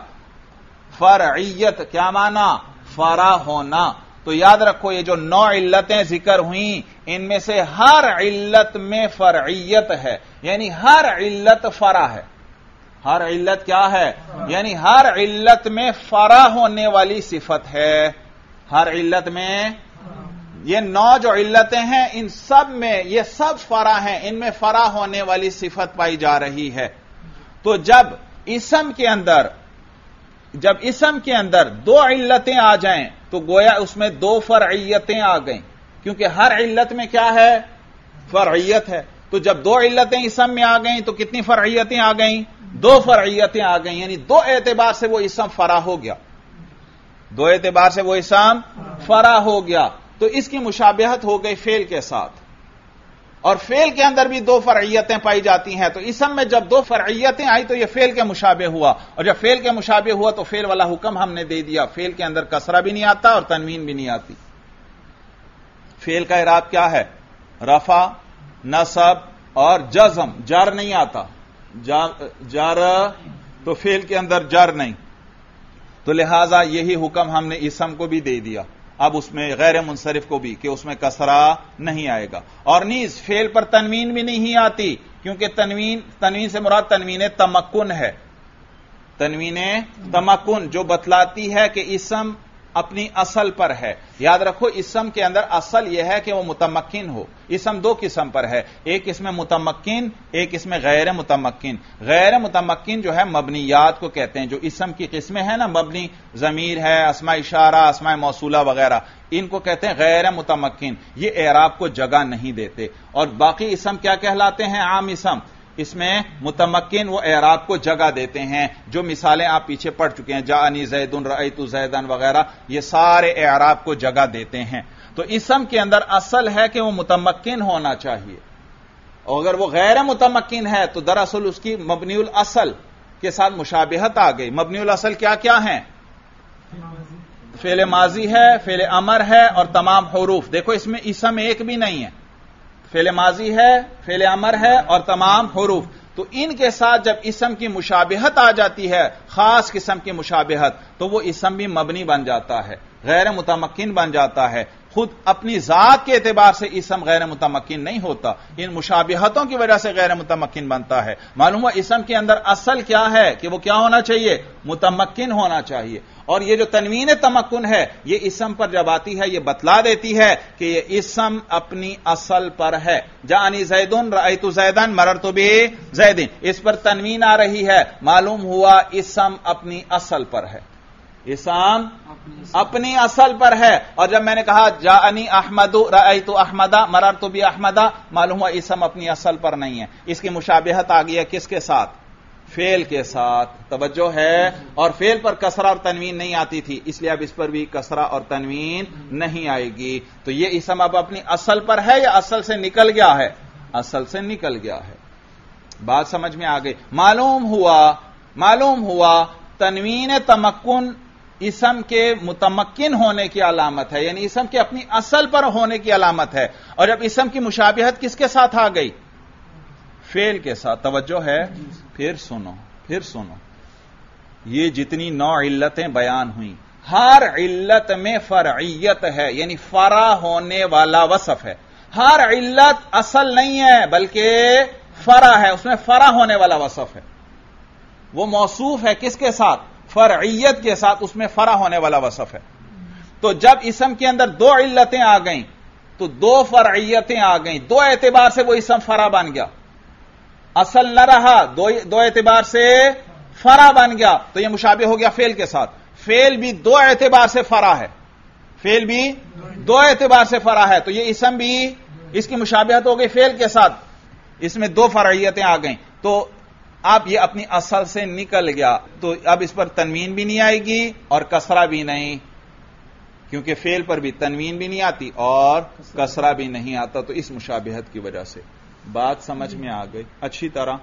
S1: فرعیت کیا معنی؟ فرع ہونا۔ تو یاد رکھو یہ جو نو علتیں ذکر ہوئیں ان میں سے ہر علت میں فرعیت ہے، یعنی ہر علت فرع ہے، ہر علت کیا ہے؟ یعنی ہر علت میں فرع ہونے والی صفت ہے، ہر علت میں یہ نو جو علتیں ہیں ان سب میں یہ سب فرع ہیں، ان میں فرع ہونے والی صفت پائی جا رہی ہے۔ تو جب اسم کے اندر جب اسم کے اندر دو علتیں آ جائیں تو گویا اس میں دو فرعیتیں آ گئیں، کیونکہ ہر علت میں کیا ہے؟ فرعیت ہے۔ تو جب دو علتیں اسم میں آ گئیں تو کتنی فرعیتیں آ گئیں؟ دو فرعیتیں آ گئیں، یعنی دو اعتبار سے وہ اسم فرع ہو گیا، دو اعتبار سے وہ اسم فرع ہو گیا۔ تو اس کی مشابہت ہو گئی فعل کے ساتھ، اور فعل کے اندر بھی دو فرعیتیں پائی جاتی ہیں، تو اسم میں جب دو فرعیتیں آئی تو یہ فعل کے مشابہ ہوا، اور جب فعل کے مشابہ ہوا تو فعل والا حکم ہم نے دے دیا، فعل کے اندر کسرہ بھی نہیں آتا اور تنوین بھی نہیں آتی۔ فعل کا اعراب کیا ہے؟ رفع، نصب اور جزم، جر نہیں آتا، جر تو فعل کے اندر جر نہیں، تو لہذا یہی حکم ہم نے اسم کو بھی دے دیا، اب اس میں غیر منصرف کو بھی، کہ اس میں کسرہ نہیں آئے گا، اور نیز فعل پر تنوین بھی نہیں آتی، کیونکہ تنوین تنوین سے مراد تنوین تمکن ہے، تنوین تمکن جو بتلاتی ہے کہ اسم اپنی اصل پر ہے۔ یاد رکھو اسم کے اندر اصل یہ ہے کہ وہ متمکن ہو، اسم دو قسم پر ہے، ایک اس میں متمکن، ایک اس میں غیر متمکن۔ غیر متمکن جو ہے مبنیات کو کہتے ہیں، جو اسم کی قسمیں ہیں نا، مبنی ضمیر ہے، اسماء اشارہ، اسماء موصولہ وغیرہ، ان کو کہتے ہیں غیر متمکن، یہ اعراب کو جگہ نہیں دیتے۔ اور باقی اسم کیا کہلاتے ہیں؟ عام اسم، اس میں متمکن وہ اعراب کو جگہ دیتے ہیں، جو مثالیں آپ پیچھے پڑھ چکے ہیں، جاءنی زید، رأیت زیدن وغیرہ، یہ سارے اعراب کو جگہ دیتے ہیں۔ تو اسم کے اندر اصل ہے کہ وہ متمکن ہونا چاہیے، اور اگر وہ غیر متمکن ہے تو دراصل اس کی مبنی الاصل کے ساتھ مشابہت آ گئی. مبنی الاصل کیا کیا ہیں؟ فعل ماضی ہے، فعل امر ہے اور تمام حروف. دیکھو اس میں اسم ایک بھی نہیں ہے. فعل ماضی ہے، فعل امر ہے اور تمام حروف. تو ان کے ساتھ جب اسم کی مشابہت آ جاتی ہے، خاص قسم کی مشابہت، تو وہ اسم بھی مبنی بن جاتا ہے، غیر متمکن بن جاتا ہے. خود اپنی ذات کے اعتبار سے اسم غیر متمکن نہیں ہوتا، ان مشابہتوں کی وجہ سے غیر متمکن بنتا ہے. معلوم ہوا اسم کے اندر اصل کیا ہے کہ وہ کیا ہونا چاہیے؟ متمکن ہونا چاہیے. اور یہ جو تنوین تمکن ہے یہ اسم پر جب آتی ہے یہ بتلا دیتی ہے کہ یہ اسم اپنی اصل پر ہے. جاءنی زیدن رأیت زیدن مررت بزیدن، اس پر تنوین آ رہی ہے، معلوم ہوا اسم اپنی اصل پر ہے. اسم اپنی اصل پر ہے. اور جب میں نے کہا جاءنی احمد رأیت احمد مررت باحمد، معلوم ہوا اسم اپنی اصل پر نہیں ہے، اس کی مشابہت آ گئی ہے کس کے ساتھ؟ فعل کے ساتھ. توجہ ہے. اور فعل پر کسرہ اور تنوین نہیں آتی تھی، اس لیے اب اس پر بھی کسرہ اور تنوین نہیں آئے گی. تو یہ اسم اب اپنی اصل پر ہے یا اصل سے نکل گیا ہے؟ اصل سے نکل گیا ہے. بات سمجھ میں آ گئی. معلوم ہوا معلوم ہوا تنوین تمکن اسم کے متمکن ہونے کی علامت ہے، یعنی اسم کے اپنی اصل پر ہونے کی علامت ہے. اور جب اسم کی مشابہت کس کے ساتھ آ گئی؟ فعل کے ساتھ. توجہ ہے. پھر سنو پھر سنو یہ جتنی نو علتیں بیان ہوئیں، ہر علت میں فرعیت ہے، یعنی فرع ہونے والا وصف ہے. ہر علت اصل نہیں ہے بلکہ فرع ہے، اس میں فرع ہونے والا وصف ہے. وہ موصوف ہے کس کے ساتھ؟ فرعیت کے ساتھ، اس میں فرع ہونے والا وصف ہے. تو جب اسم کے اندر دو علتیں آ گئیں تو دو فرعیتیں آ گئیں، دو اعتبار سے وہ اسم فرع بن گیا. اصل نہ رہا، دو دو اعتبار سے فرع بن گیا. تو یہ مشابہ ہو گیا فعل کے ساتھ. فعل بھی دو اعتبار سے فرع ہے، فعل بھی دو اعتبار سے فرع ہے. تو یہ اسم بھی اس کی مشابہت ہو گئی فعل کے ساتھ، اس میں دو فرعیتیں آ گئیں. تو اب یہ اپنی اصل سے نکل گیا، تو اب اس پر تنوین بھی نہیں آئے گی اور کسرہ بھی نہیں، کیونکہ فعل پر بھی تنوین بھی نہیں آتی اور کسرہ بھی نہیں آتا. تو اس مشابہت کی وجہ سے بات سمجھ میں آ گئی اچھی طرح.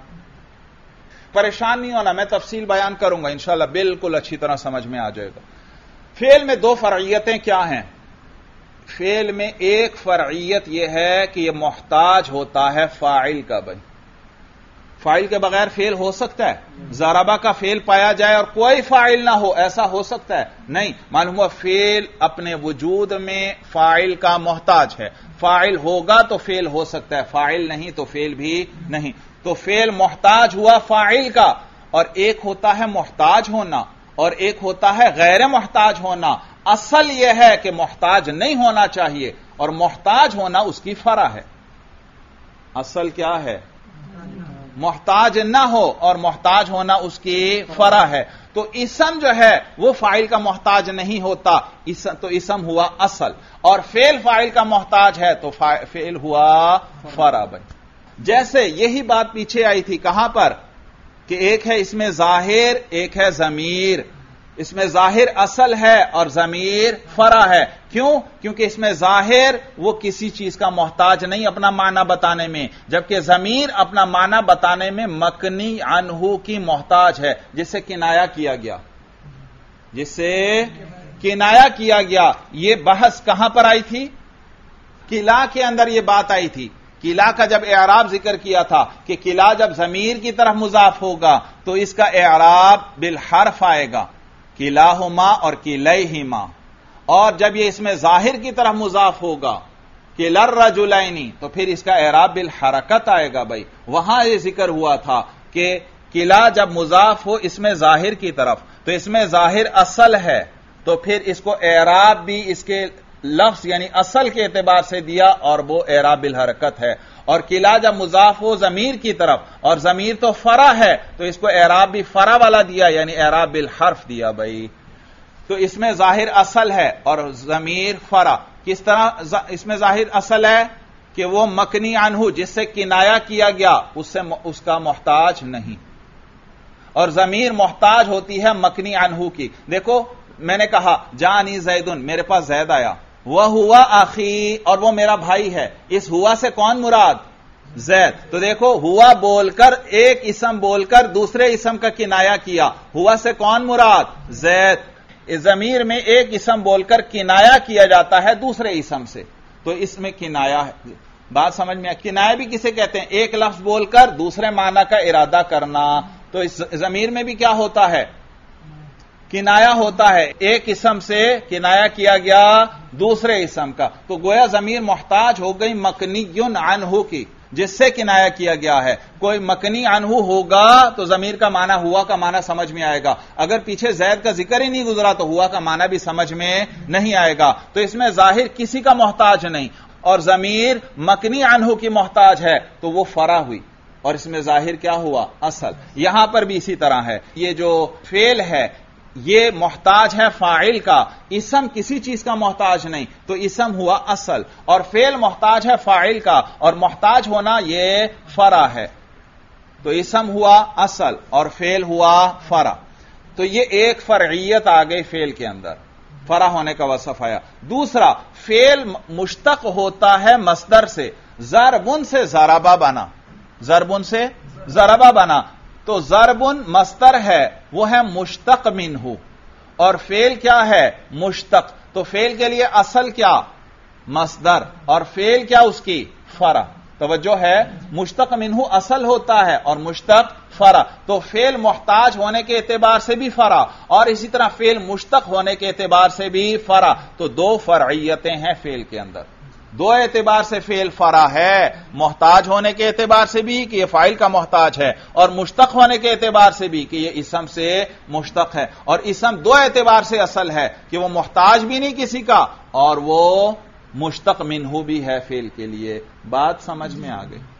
S1: پریشان نہیں ہونا، میں تفصیل بیان کروں گا انشاءاللہ، بالکل اچھی طرح سمجھ میں آ جائے گا. فعل میں دو فرعیتیں کیا ہیں؟ فعل میں ایک فرعیت یہ ہے کہ یہ محتاج ہوتا ہے فاعل کا. بھائی فاعل کے بغیر فعل ہو سکتا ہے؟ ضربہ کا فعل پایا جائے اور کوئی فاعل نہ ہو، ایسا ہو سکتا ہے؟ نہیں. معلوم ہوا فعل اپنے وجود میں فاعل کا محتاج ہے. فاعل ہوگا تو فعل ہو سکتا ہے، فاعل نہیں تو فعل بھی نہیں. تو فعل محتاج ہوا فاعل کا. اور ایک ہوتا ہے محتاج ہونا اور ایک ہوتا ہے غیر محتاج ہونا. اصل یہ ہے کہ محتاج نہیں ہونا چاہیے اور محتاج ہونا اس کی فرع ہے. اصل کیا ہے؟ محتاج نہ ہو اور محتاج ہونا اس کی فرع ہے. تو اسم جو ہے وہ فاعل کا محتاج نہیں ہوتا، تو اسم ہوا اصل. اور فعل فاعل کا محتاج ہے تو فعل ہوا فرع. بھائی جیسے یہی بات پیچھے آئی تھی کہاں پر کہ ایک ہے اس میں ظاہر، ایک ہے ضمیر. اس میں ظاہر اصل ہے اور ضمیر فرع ہے. کیوں؟ کیونکہ اس میں ظاہر وہ کسی چیز کا محتاج نہیں اپنا معنی بتانے میں، جبکہ ضمیر اپنا معنی بتانے میں مکنی عنہ کی محتاج ہے، جس سے کنایا کیا گیا جس سے کنایا کیا گیا. یہ بحث کہاں پر آئی تھی؟ قلع کے اندر یہ بات آئی تھی. قلع کا جب اعراب ذکر کیا تھا کہ قلع جب ضمیر کی طرف مضاف ہوگا تو اس کا اعراب بالحرف آئے گا، قلعہما اور قلیہما. اور جب یہ اس میں ظاہر کی طرف مضاف ہوگا قلع الرجلین تو پھر اس کا اعراب بالحرکت آئے گا. بھائی وہاں یہ ذکر ہوا تھا کہ قلع جب مضاف ہو اس میں ظاہر کی طرف تو اس میں ظاہر اصل ہے، تو پھر اس کو اعراب بھی اس کے لفظ یعنی اصل کے اعتبار سے دیا اور وہ اعراب بالحرکت ہے. اور قلع جب مضاف ہو ضمیر کی طرف اور ضمیر تو فرع ہے تو اس کو اعراب بھی فرع والا دیا یعنی اعراب بالحرف دیا. بھائی تو اس میں ظاہر اصل ہے اور ضمیر فرع. کس طرح اس میں ظاہر اصل ہے کہ وہ مکنی عنہ جس سے کنایا کیا گیا اس سے اس کا محتاج نہیں، اور ضمیر محتاج ہوتی ہے مکنی عنہ کی. دیکھو میں نے کہا جانی زیدن، میرے پاس زید آیا، وہ ہوا آخی اور وہ میرا بھائی ہے. اس ہوا سے کون مراد؟ زید. تو دیکھو ہوا بول کر ایک اسم بول کر دوسرے اسم کا کنایا کیا. ہوا سے کون مراد؟ زید. ضمیر میں ایک اسم بول کر کنایا کیا جاتا ہے دوسرے اسم سے، تو اس میں کنایا ہے. بات سمجھ میں؟ کنایا بھی کسے کہتے ہیں؟ ایک لفظ بول کر دوسرے معنی کا ارادہ کرنا. تو اس ضمیر میں بھی کیا ہوتا ہے؟ کنایا ہوتا ہے. ایک اسم سے کنایا کیا گیا دوسرے اسم کا، تو گویا ضمیر محتاج ہو گئی مکنی عنہ کی، جس سے کنایا کیا گیا ہے. کوئی مکنی عنہ ہوگا تو ضمیر کا معنی ہوا کا معنی سمجھ میں آئے گا. اگر پیچھے زید کا ذکر ہی نہیں گزرا تو ہوا کا معنی بھی سمجھ میں نہیں آئے گا. تو اس میں ظاہر کسی کا محتاج نہیں، اور ضمیر مکنی عنہ کی محتاج ہے تو وہ فرع ہوئی، اور اس میں ظاہر کیا ہوا؟ اصل. یہاں پر بھی اسی طرح ہے. یہ جو فعل ہے یہ محتاج ہے فاعل کا، اسم کسی چیز کا محتاج نہیں، تو اسم ہوا اصل، اور فعل محتاج ہے فاعل کا، اور محتاج ہونا یہ فرع ہے. تو اسم ہوا اصل اور فعل ہوا فرع. تو یہ ایک فرعیت آ گئی فعل کے اندر، فرع ہونے کا وصف آیا. دوسرا، فعل مشتق ہوتا ہے مصدر سے. ضربن سے ضربہ بنا، ضربن سے ضربہ بنا، تو ضربن مصدر ہے، وہ ہے مشتق منہ، اور فعل کیا ہے؟ مشتق. تو فعل کے لیے اصل کیا؟ مصدر، اور فعل کیا اس کی؟ فرع. توجہ ہے، مشتق منہ اصل ہوتا ہے اور مشتق فرع. تو فعل محتاج ہونے کے اعتبار سے بھی فرع، اور اسی طرح فعل مشتق ہونے کے اعتبار سے بھی فرع. تو دو فرعیتیں ہیں فعل کے اندر. دو اعتبار سے فعل فرع ہے، محتاج ہونے کے اعتبار سے بھی کہ یہ فاعل کا محتاج ہے، اور مشتق ہونے کے اعتبار سے بھی کہ یہ اسم سے مشتق ہے. اور اسم دو اعتبار سے اصل ہے کہ وہ محتاج بھی نہیں کسی کا، اور وہ مشتق منہ بھی ہے فعل کے لیے. بات سمجھ میں آ گئی؟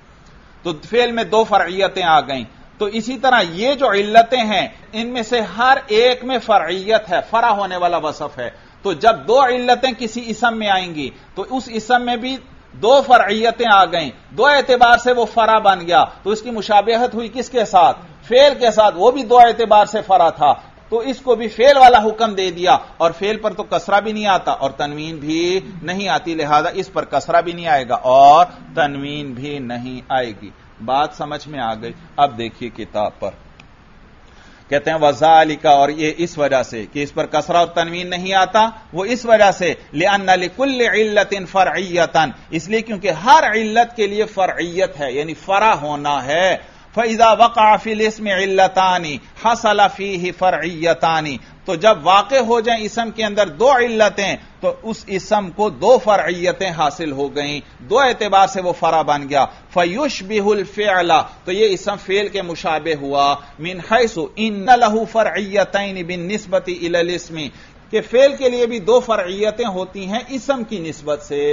S1: تو فعل میں دو فرعیتیں آ گئیں. تو اسی طرح یہ جو علتیں ہیں ان میں سے ہر ایک میں فرعیت ہے، فرع ہونے والا وصف ہے. تو جب دو علتیں کسی اسم میں آئیں گی تو اس اسم میں بھی دو فرعیتیں آ گئیں، دو اعتبار سے وہ فرع بن گیا. تو اس کی مشابہت ہوئی کس کے ساتھ؟ فعل کے ساتھ. وہ بھی دو اعتبار سے فرع تھا، تو اس کو بھی فعل والا حکم دے دیا. اور فعل پر تو کسرہ بھی نہیں آتا اور تنوین بھی نہیں آتی، لہذا اس پر کسرہ بھی نہیں آئے گا اور تنوین بھی نہیں آئے گی. بات سمجھ میں آ گئی؟ اب دیکھیے کتاب پر کہتے ہیں وذالک، اور یہ اس وجہ سے کہ اس پر کسرہ اور تنوین نہیں آتا، وہ اس وجہ سے لأن لكل علت فرعیۃ، اس لیے کیونکہ ہر علت کے لیے فرعیت ہے، یعنی فرع ہونا ہے. فَإِذَا وَقَعَ فِي الْإِسْمِ عِلَّتَانِ حَصَلَ فِيهِ فَرْعِيَّتَانِ، تو جب واقع ہو جائیں اسم کے اندر دو علتیں تو اس اسم کو دو فرعیتیں حاصل ہو گئیں، دو اعتبار سے وہ فرع بن گیا. فَيُشْبِهُ الْفِعْلَ، تو یہ اسم فعل کے مشابہ ہوا. مِنْ حَيْثُ إِنَّ لَهُ فَرْعِيَّتَيْنِ بِالنِّسْبَةِ إِلَى الْإِسْمِ، کہ فعل کے لیے بھی دو فرعیتیں ہوتی ہیں اسم کی نسبت سے.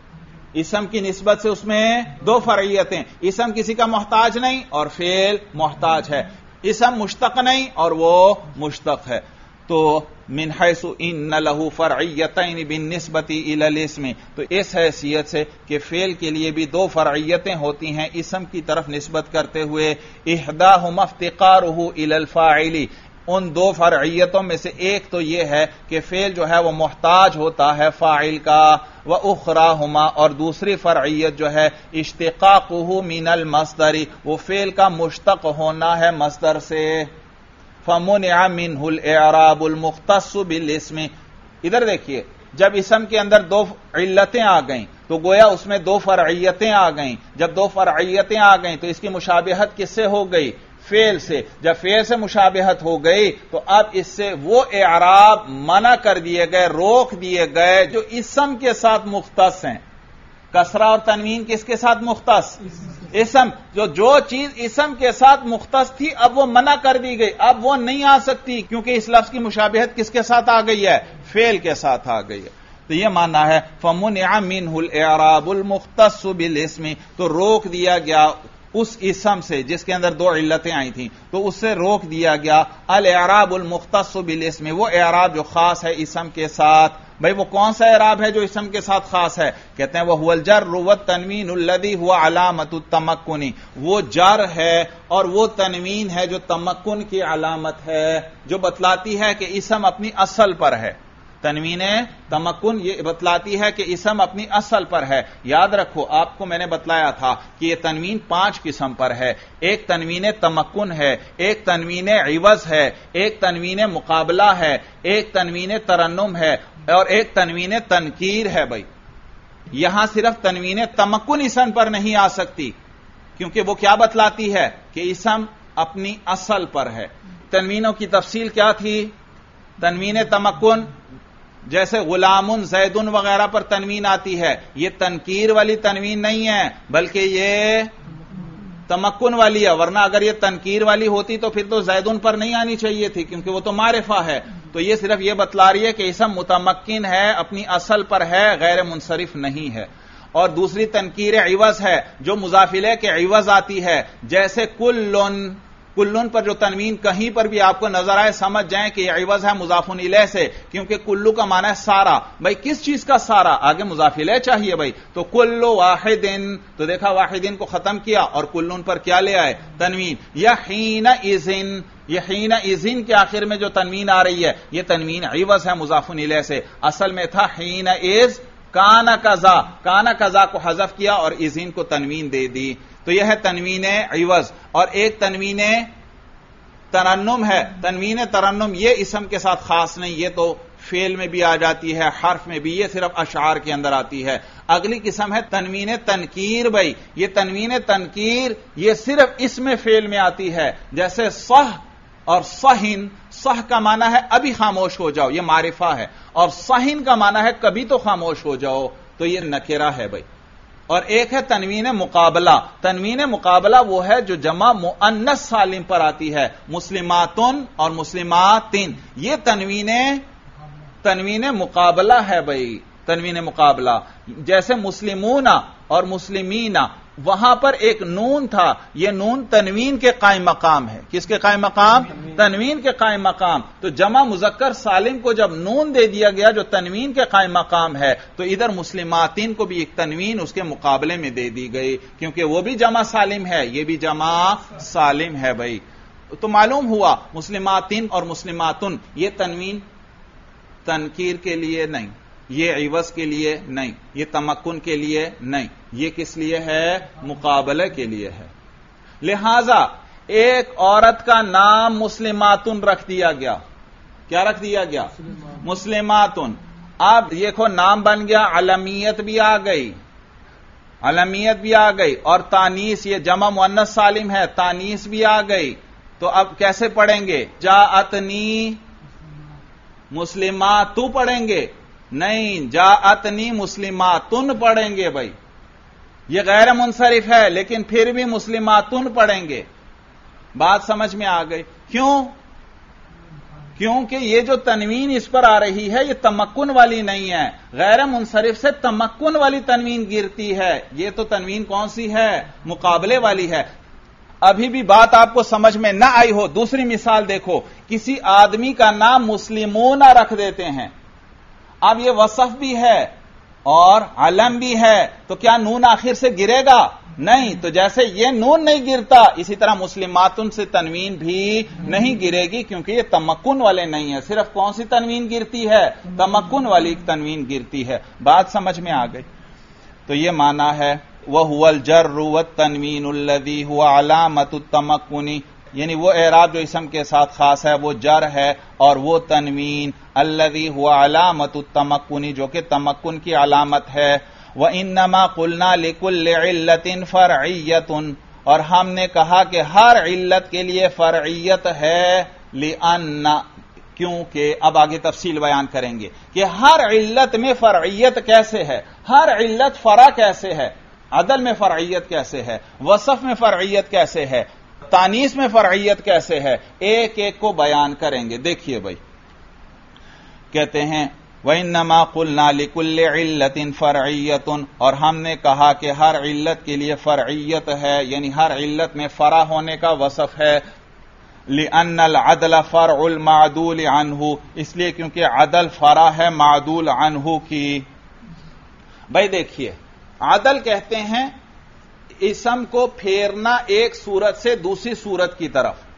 S1: اسم کی نسبت سے اس میں دو فرعیتیں، اسم کسی کا محتاج نہیں اور فعل محتاج ہے، اسم مشتق نہیں اور وہ مشتق ہے. تو من حیث ان له فرعیتین بالنسبۃ الی الاسم، تو اس حیثیت سے کہ فعل کے لیے بھی دو فرعیتیں ہوتی ہیں اسم کی طرف نسبت کرتے ہوئے. احداہما افتقارہ الی الفاعل، ان دو فرعیتوں میں سے ایک تو یہ ہے کہ فعل جو ہے وہ محتاج ہوتا ہے فاعل کا. وَأُخْرَاهُمَا، اور دوسری فرعیت جو ہے اشتقاقہ من المصدر، وہ فعل کا مشتق ہونا ہے مصدر سے. فَمُنِعَ مِنْهُ الْإِعْرَابُ الْمُخْتَصُّ بِالْإِسْمِ، ادھر دیکھیے جب اسم کے اندر دو علتیں آ گئیں تو گویا اس میں دو فرعیتیں آ گئیں. جب دو فرعیتیں آ گئیں تو اس کی مشابہت کس سے ہو گئی؟ فعل سے. جب فعل سے مشابہت ہو گئی تو اب اس سے وہ اعراب منع کر دیے گئے، روک دیے گئے جو اسم کے ساتھ مختص ہیں. کسرہ اور تنوین کس کے ساتھ مختص؟ اسم. جو جو چیز اسم کے ساتھ مختص تھی اب وہ منع کر دی گئی، اب وہ نہیں آ سکتی کیونکہ اس لفظ کی مشابہت کس کے ساتھ آ گئی ہے؟ فعل کے ساتھ آ گئی ہے. تو یہ ماننا ہے فَمُنِعَ مِنْهُ الْإِعْرَابُ الْمُخْتَصُّ بِالْإِسْمِ، تو روک دیا گیا اس اسم سے جس کے اندر دو علتیں آئی تھیں، تو اس سے روک دیا گیا الاعراب المختص بالاسم، وہ اعراب جو خاص ہے اسم کے ساتھ. بھئی وہ کون سا اعراب ہے جو اسم کے ساتھ خاص ہے؟ کہتے ہیں وَهُوَ الْجَرُّ وَالتَّنْوِينُ الَّذِي هُوَ عَلَامَةُ التَّمَكُّنِ، وہ جر ہے اور وہ تنوین ہے جو تمکن کی علامت ہے، جو بتلاتی ہے کہ اسم اپنی اصل پر ہے. تنوین تمکن یہ بتلاتی ہے کہ اسم اپنی اصل پر ہے. یاد رکھو آپ کو میں نے بتلایا تھا کہ یہ تنوین پانچ قسم پر ہے. ایک تنوین تمکن ہے، ایک تنوین عوض ہے، ایک تنوین مقابلہ ہے، ایک تنوین ترنم ہے اور ایک تنوین تنکیر ہے. بھائی یہاں صرف تنوین تمکن اسم پر نہیں آ سکتی، کیونکہ وہ کیا بتلاتی ہے کہ اسم اپنی اصل پر ہے. تنوینوں کی تفصیل کیا تھی؟ تنوین تمکن جیسے غلام زیدن وغیرہ پر تنوین آتی ہے، یہ تنکیر والی تنوین نہیں ہے بلکہ یہ تمکن والی ہے. ورنہ اگر یہ تنکیر والی ہوتی تو پھر تو زیدن پر نہیں آنی چاہیے تھی، کیونکہ وہ تو معرفہ ہے. تو یہ صرف یہ بتلا رہی ہے کہ اسم متمکن ہے، اپنی اصل پر ہے، غیر منصرف نہیں ہے. اور دوسری تنکیر عوض ہے جو مضاف الیہ کے عوض آتی ہے، جیسے کلن. کلن پر جو تنوین کہیں پر بھی آپ کو نظر آئے سمجھ جائیں کہ یہ عوض ہے مضاف الیہ سے، کیونکہ کلو کا معنی ہے سارا. بھائی کس چیز کا سارا؟ آگے مضاف الیہ چاہیے. بھائی تو کلو واحدن، تو دیکھا واحدن کو ختم کیا اور کلن پر کیا لے آئے؟ تنوین. یا حین اذن، یہ حین اذن کے آخر میں جو تنوین آ رہی ہے یہ تنوین عوض ہے مضاف الیہ سے. اصل میں تھا حین اذ کانا کذا، کانا کذا کو حذف کیا اور اذن کو تنوین دے دی. تو یہ ہے تنوین عوض. اور ایک تنوین ترنم ہے. تنوین ترنم یہ اسم کے ساتھ خاص نہیں، یہ تو فعل میں بھی آ جاتی ہے، حرف میں بھی، یہ صرف اشعار کے اندر آتی ہے. اگلی قسم ہے تنوین تنکیر. بھائی یہ تنوین تنکیر یہ صرف اسم فعل میں آتی ہے، جیسے صح اور صحن. صح کا معنی ہے ابھی خاموش ہو جاؤ، یہ معرفہ ہے، اور صحن کا معنی ہے کبھی تو خاموش ہو جاؤ، تو یہ نکرہ ہے. بھائی اور ایک ہے تنوین مقابلہ. تنوین مقابلہ وہ ہے جو جمع مؤنث سالم پر آتی ہے، مسلماتن اور مسلماتن. یہ تنوین تنوین مقابلہ ہے. بھائی تنوین مقابلہ جیسے مسلمون اور مسلمین، وہاں پر ایک نون تھا، یہ نون تنوین کے قائم مقام ہے. کس کے قائم مقام؟ تنوین کے قائم مقام. تو جمع مذکر سالم کو جب نون دے دیا گیا جو تنوین کے قائم مقام ہے، تو ادھر مسلماتین کو بھی ایک تنوین اس کے مقابلے میں دے دی گئی، کیونکہ وہ بھی جمع سالم ہے، یہ بھی جمع سالم ہے. بھائی تو معلوم ہوا مسلماتین اور مسلماتن یہ تنوین تنکیر کے لیے نہیں، یہ عوض کے لیے نہیں، یہ تمکن کے لیے نہیں، یہ کس لیے ہے؟ مقابلے کے لیے ہے. لہذا ایک عورت کا نام مسلماتن رکھ دیا گیا. کیا رکھ دیا گیا؟ مسلماتن. اب دیکھو نام بن گیا، علمیت بھی آ گئی، علمیت بھی آ گئی، اور تانیث یہ جمع مؤنث سالم ہے، تانیث بھی آ گئی. تو اب کیسے پڑھیں گے؟ جاءتنی مسلماتو پڑھیں گے؟ نہیں، جاءتنی مسلماتن پڑھیں گے. بھائی یہ غیر منصرف ہے لیکن پھر بھی مسلماتن پڑھیں گے. بات سمجھ میں آ گئی؟ کیوں؟ کیونکہ یہ جو تنوین اس پر آ رہی ہے یہ تمکن والی نہیں ہے، غیر منصرف سے تمکن والی تنوین گرتی ہے. یہ تو تنوین کون سی ہے؟ مقابلے والی ہے. ابھی بھی بات آپ کو سمجھ میں نہ آئی ہو، دوسری مثال دیکھو. کسی آدمی کا نام مسلمون رکھ دیتے ہیں. اب یہ وصف بھی ہے اور علم بھی ہے، تو کیا نون آخر سے گرے گا؟ نہیں. تو جیسے یہ نون نہیں گرتا اسی طرح مسلماتن سے تنوین بھی نہیں گرے گی، کیونکہ یہ تمکن والے نہیں ہے. صرف کون سی تنوین گرتی ہے؟ تمکن والی تنوین گرتی ہے. بات سمجھ میں آ گئی؟ تو یہ معنی ہے وَهُوَ الْجَرُّ وَالتَّنْوِينُ الَّذِي هُوَ عَلَامَةُ التَّمَكُّنِ، یعنی وہ اعراب جو اسم کے ساتھ خاص ہے وہ جر ہے، اور وہ تنوین الذی ہوا علامت التمکن جو کہ تمکن کی علامت ہے. وَإِنَّمَا قُلْنَا لِكُلِّ عِلَّةٍ فَرْعِيَّةٌ، اور ہم نے کہا کہ ہر علت کے لیے فرعیت ہے. لِأَنَّ، کیونکہ اب آگے تفصیل بیان کریں گے کہ ہر علت میں فرعیت کیسے ہے، ہر علت فرع کیسے ہے، عدل میں فرعیت کیسے ہے، وصف میں فرعیت کیسے ہے، تانیث میں فرعیت کیسے ہے، ایک ایک کو بیان کریں گے. دیکھیے بھائی کہتے ہیں وَإِنَّمَا قُلْنَا لِكُلِّ عِلَّةٍ فَرْعِيَّةٌ، اور ہم نے کہا کہ ہر علت کے لیے فرعیت ہے، یعنی ہر علت میں فرع ہونے کا وصف ہے. لِأَنَّ الْعَدْلَ فَرْعُ الْمَعْدُولِ عَنْهُ، اس لیے کیونکہ عدل فرع ہے معدول عنہ کی. بھائی دیکھیے عدل کہتے ہیں اسم کو پھیرنا ایک صورت سے دوسری صورت کی طرف.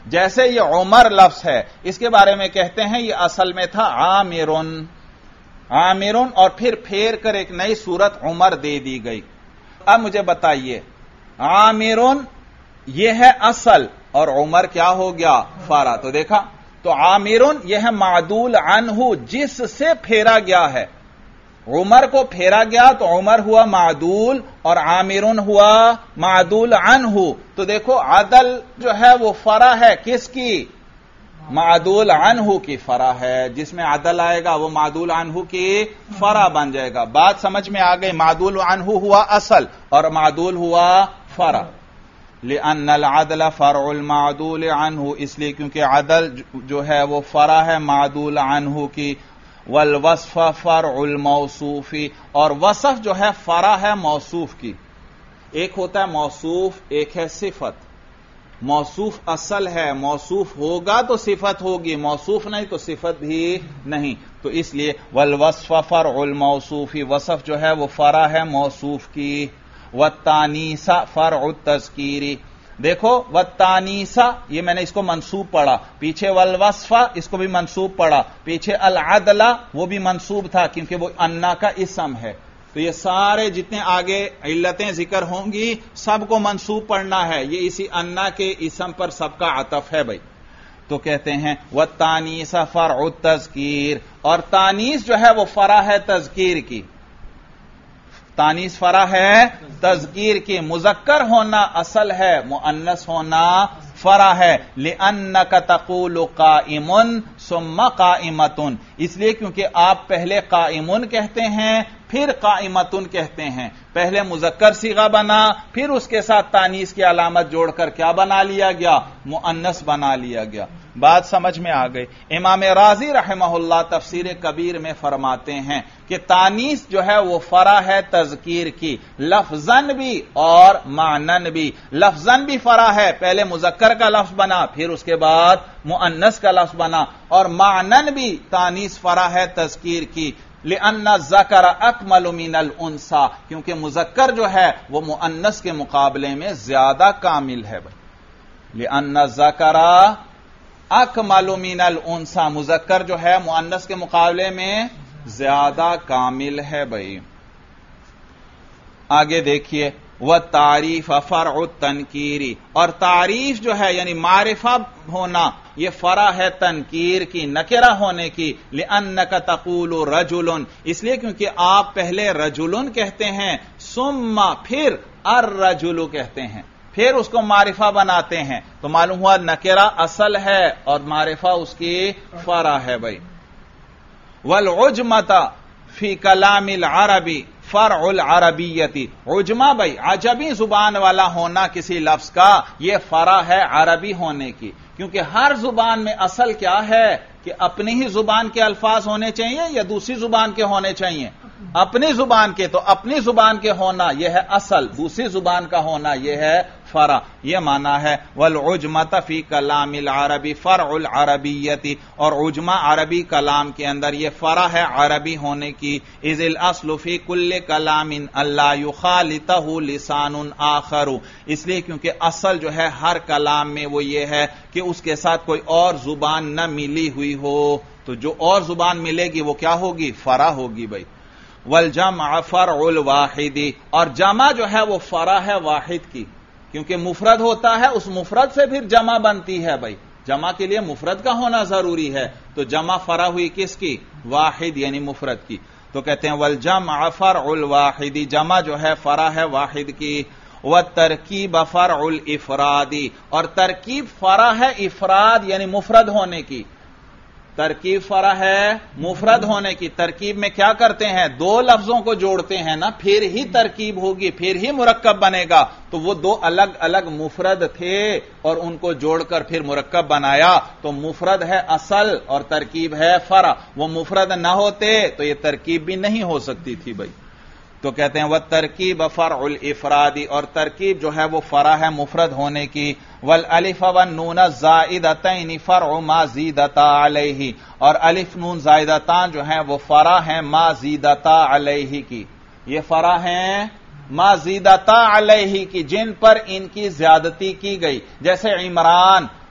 S1: جیسے یہ عمر لفظ ہے، اس کے بارے میں کہتے ہیں یہ اصل میں تھا عامرن، عامرن، اور پھر پھیر کر ایک نئی صورت عمر دے دی گئی۔ اب مجھے بتائیے، عامرن یہ ہے اصل اور عمر کیا ہو گیا؟ فرع۔ تو دیکھا، تو عامرن یہ ہے معدول عنہ، جس سے پھیرا گیا ہے۔ عمر کو پھیرا گیا تو عمر ہوا معدول اور عامرن ہوا معدول عنہ۔ تو دیکھو عدل جو ہے وہ فرع ہے کس کی؟ معدول عنہ کی فرع ہے، جس میں عدل آئے گا وہ معدول عنہ کی فرع بن جائے گا۔ بات سمجھ میں آ گئی؟ معدول عنہ ہوا اصل اور معدول ہوا فرع۔ لأن العدل فرع المعدول عنہ، اس لیے کیونکہ عدل جو ہے وہ فرع ہے معدول عنہ کی۔ والوصف فرع الموصوف، اور وصف جو ہے فرع ہے موصوف کی۔ ایک ہوتا ہے موصوف، ایک ہے صفت۔ موصوف اصل ہے، موصوف ہوگا تو صفت ہوگی، موصوف نہیں تو صفت بھی نہیں۔ تو اس لیے والوصف فرع الموصوف، وصف جو ہے وہ فرع ہے موصوف کی۔ والتانیث فرع التذکیر، دیکھو والتانیث یہ میں نے اس کو منصوب پڑھا، پیچھے والوصف اس کو بھی منصوب پڑھا، پیچھے العدل وہ بھی منصوب تھا کیونکہ وہ انا کا اسم ہے۔ تو یہ سارے جتنے آگے علتیں ذکر ہوں گی سب کو منصوب پڑھنا ہے، یہ اسی انا کے اسم پر سب کا عطف ہے بھائی۔ تو کہتے ہیں والتانیث فرع التذکیر، اور تانیث جو ہے وہ فرع ہے تذکیر کی۔ تانیث فرع ہے تذکیر کی، مذکر ہونا اصل ہے، مؤنث ہونا فرع ہے۔ لأنک تقول قائم ثم قائمۃ، اس لیے کیونکہ آپ پہلے قائمن کہتے ہیں پھر قائمتن کہتے ہیں، پہلے مذکر صیغہ بنا پھر اس کے ساتھ تانیث کی علامت جوڑ کر کیا بنا لیا گیا؟ مؤنث بنا لیا گیا۔ بات سمجھ میں آ گئی؟ امام رازی رحمہ اللہ تفسیر کبیر میں فرماتے ہیں کہ تانیث جو ہے وہ فرع ہے تذکیر کی، لفظاً بھی اور معنن بھی۔ لفظاً بھی فرع ہے، پہلے مذکر کا لفظ بنا پھر اس کے بعد مؤنث کا لفظ بنا، اور معنن بھی تانیث فرع ہے تذکیر کی۔ لأن الذکر اکمل من الانثی، کیونکہ مذکر جو ہے وہ مؤنث کے مقابلے میں زیادہ کامل ہے بھائی۔ لأن الذکر اکمل من الانثی، مذکر جو ہے مؤنث کے مقابلے میں زیادہ کامل ہے بھائی۔ آگے دیکھیے والتعریف فرع التنکیر، اور تعریف جو ہے یعنی معرفہ ہونا یہ فرع ہے تنکیر کی، نکرہ ہونے کی۔ لأنک تقول رجل، اس لیے کیونکہ آپ پہلے رجل کہتے ہیں ثم پھر الرجل کہتے ہیں، پھر اس کو معرفہ بناتے ہیں، تو معلوم ہوا نکرہ اصل ہے اور معرفہ اس کی فرع ہے بھائی۔ والعجمۃ فی کلام العربی فرع العربیتی، عجمہ بھائی عجمی زبان والا ہونا کسی لفظ کا یہ فرع ہے عربی ہونے کی، کیونکہ ہر زبان میں اصل کیا ہے کہ اپنی ہی زبان کے الفاظ ہونے چاہیے یا دوسری زبان کے ہونے چاہیے؟ اپنی زبان کے، تو اپنی زبان کے ہونا یہ ہے اصل، دوسری زبان کا ہونا یہ ہے فرع، یہ معنی ہے۔ والعجمۃ فی کلام العربی فرع العربیتی، اور عجمہ عربی کلام کے اندر یہ فرع ہے عربی ہونے کی۔ اذ الاصل فی کل کلام الا یخالطہ لسان آخر، اس لیے کیونکہ اصل جو ہے ہر کلام میں وہ یہ ہے کہ اس کے ساتھ کوئی اور زبان نہ ملی ہوئی ہو، تو جو اور زبان ملے گی وہ کیا ہوگی؟ فرع ہوگی بھائی۔ والجمع فرع الواحد، اور جمع جو ہے وہ فرع ہے واحد کی، کیونکہ مفرد ہوتا ہے اس مفرد سے پھر جمع بنتی ہے بھائی، جمع کے لیے مفرد کا ہونا ضروری ہے، تو جمع فرع ہوئی کس کی؟ واحد یعنی مفرد کی۔ تو کہتے ہیں والجمع فرع الواحد، جمع جو ہے فرع ہے واحد کی۔ والترکیب فرع الافراد، اور ترکیب فرع ہے افراد یعنی مفرد ہونے کی، ترکیب فرع ہے مفرد ہونے کی۔ ترکیب میں کیا کرتے ہیں؟ دو لفظوں کو جوڑتے ہیں نا، پھر ہی ترکیب ہوگی، پھر ہی مرکب بنے گا۔ تو وہ دو الگ الگ مفرد تھے اور ان کو جوڑ کر پھر مرکب بنایا، تو مفرد ہے اصل اور ترکیب ہے فرع۔ وہ مفرد نہ ہوتے تو یہ ترکیب بھی نہیں ہو سکتی تھی بھائی۔ تو کہتے ہیں والترکیب فرع الافراد، اور ترکیب جو ہے وہ فرع ہے مفرد ہونے کی۔ والالف والنون الزائدتین فرع ما زیدتا علیہ، اور الف نون زائدتان جو ہیں وہ فرع ہیں ما زیدتا علیہ کی، یہ فرع ہیں ما زیدتا علیہ کی، جن پر ان کی زیادتی کی گئی، جیسے عمران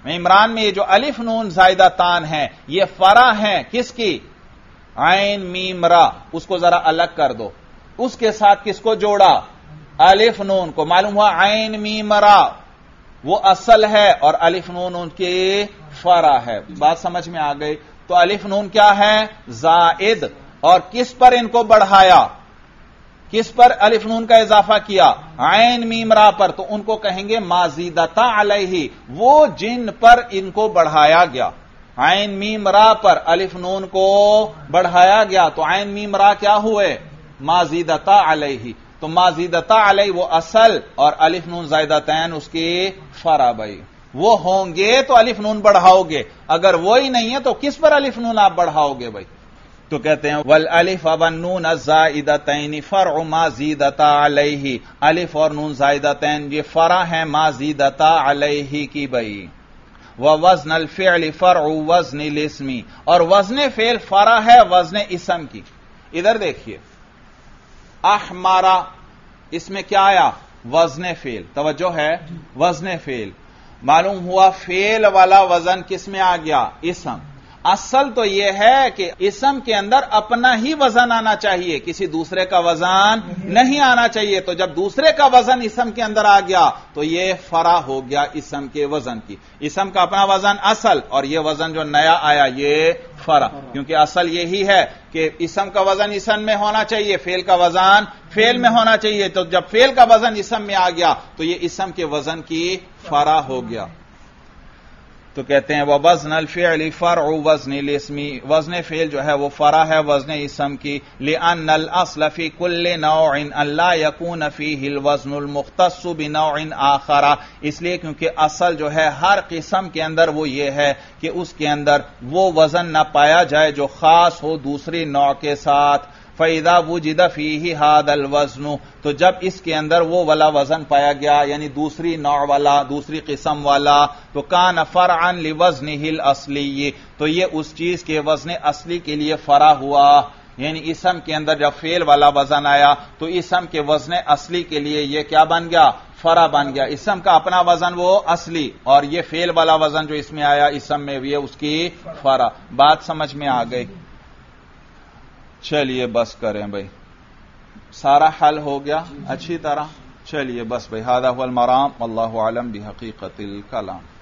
S1: عمران میں یہ جو الف نون زائدہ تان ہے یہ فرع ہے کس کی؟ عین میم را. اس کو ذرا الگ کر دو. اس کے ساتھ کس کو جوڑا؟ الف نون کو. معلوم ہوا عین میم را وہ اصل ہے اور الف نون ان کی فرع ہے. بات سمجھ میں آ گئی؟ تو الف نون کیا ہے؟ زائد. اور کس پر ان کو بڑھایا؟ کس پر الف نون کا اضافہ کیا؟ عین میم را پر. تو ان کو کہیں گے مازیدتا علیہ، وہ جن پر ان کو بڑھایا گیا. عین میم را پر الف نون کو بڑھایا گیا تو عین میم را کیا ہوئے؟ مازیدتا علیہ. تو مازیدتا علیہ وہ اصل اور الف نون زائدتین اس کی فرع. بھائی وہ ہوں گے تو الف نون بڑھاؤ گے، اگر وہی نہیں ہے تو کس پر الف نون آپ بڑھاؤ گے؟ بھائی تو کہتے ہیں والالف والنون الزائدتین فرع ما زیدتا علیہ. الف اور نون زائدتین یہ فرع ہیں ما زیدتا علیہ کی. بھائی ووزن الفعل فرع وزن الاسم، اور وزن فعل فرع ہے وزن اسم کی. ادھر دیکھیے احمرا، اس میں کیا آیا؟ وزن فعل. توجہ ہے، وزن فعل. معلوم ہوا فعل والا وزن کس میں آ گیا؟ اسم. اصل تو یہ ہے کہ اسم کے اندر اپنا ہی وزن آنا چاہیے، کسی دوسرے کا وزن نہیں آنا چاہیے. تو جب دوسرے کا وزن اسم کے اندر آ گیا تو یہ فرع ہو گیا اسم کے وزن کی. اسم کا اپنا وزن اصل اور یہ وزن جو نیا آیا یہ فرع. کیونکہ اصل یہی ہے کہ اسم کا وزن اسم میں ہونا چاہیے، فعل کا وزن فعل میں ہونا چاہیے. تو جب فعل کا وزن اسم میں آ گیا تو یہ اسم کے وزن کی فرع ہو گیا. تو کہتے ہیں وزن الفعل فرع وزن الاسم، وزن فعل جو ہے وہ فرع ہے وزن اسم کی. لأن الاصل في كل نوع ان لا يكون فيه الوزن المختص بنوع آخر، اس لیے کیونکہ اصل جو ہے ہر قسم کے اندر وہ یہ ہے کہ اس کے اندر وہ وزن نہ پایا جائے جو خاص ہو دوسری نوع کے ساتھ. فَإِذَا وُجِدَ فِيهِ هَذَا الْوَزْنُ، تو جب اس کے اندر وہ والا وزن پایا گیا یعنی دوسری نوع والا دوسری قسم والا، تو كَانَ فَرْعًا لِوَزْنِهِ الْأَصْلِيِّ، تو یہ اس چیز کے وزن اصلی کے لیے فرع ہوا. یعنی اسم کے اندر جب فعل والا وزن آیا تو اسم کے وزن اصلی کے لیے یہ کیا بن گیا؟ فرع بن گیا. اسم کا اپنا وزن وہ اصلی اور یہ فعل والا وزن جو اس میں آیا اسم میں بھی اس کی فرع. بات سمجھ میں آ گئی؟ چلیے بس کریں بھائی، سارا حل ہو گیا اچھی طرح. چلیے بس بھائی، ھذا ھو المرام، واللہ اعلم بحقیقت الکلام.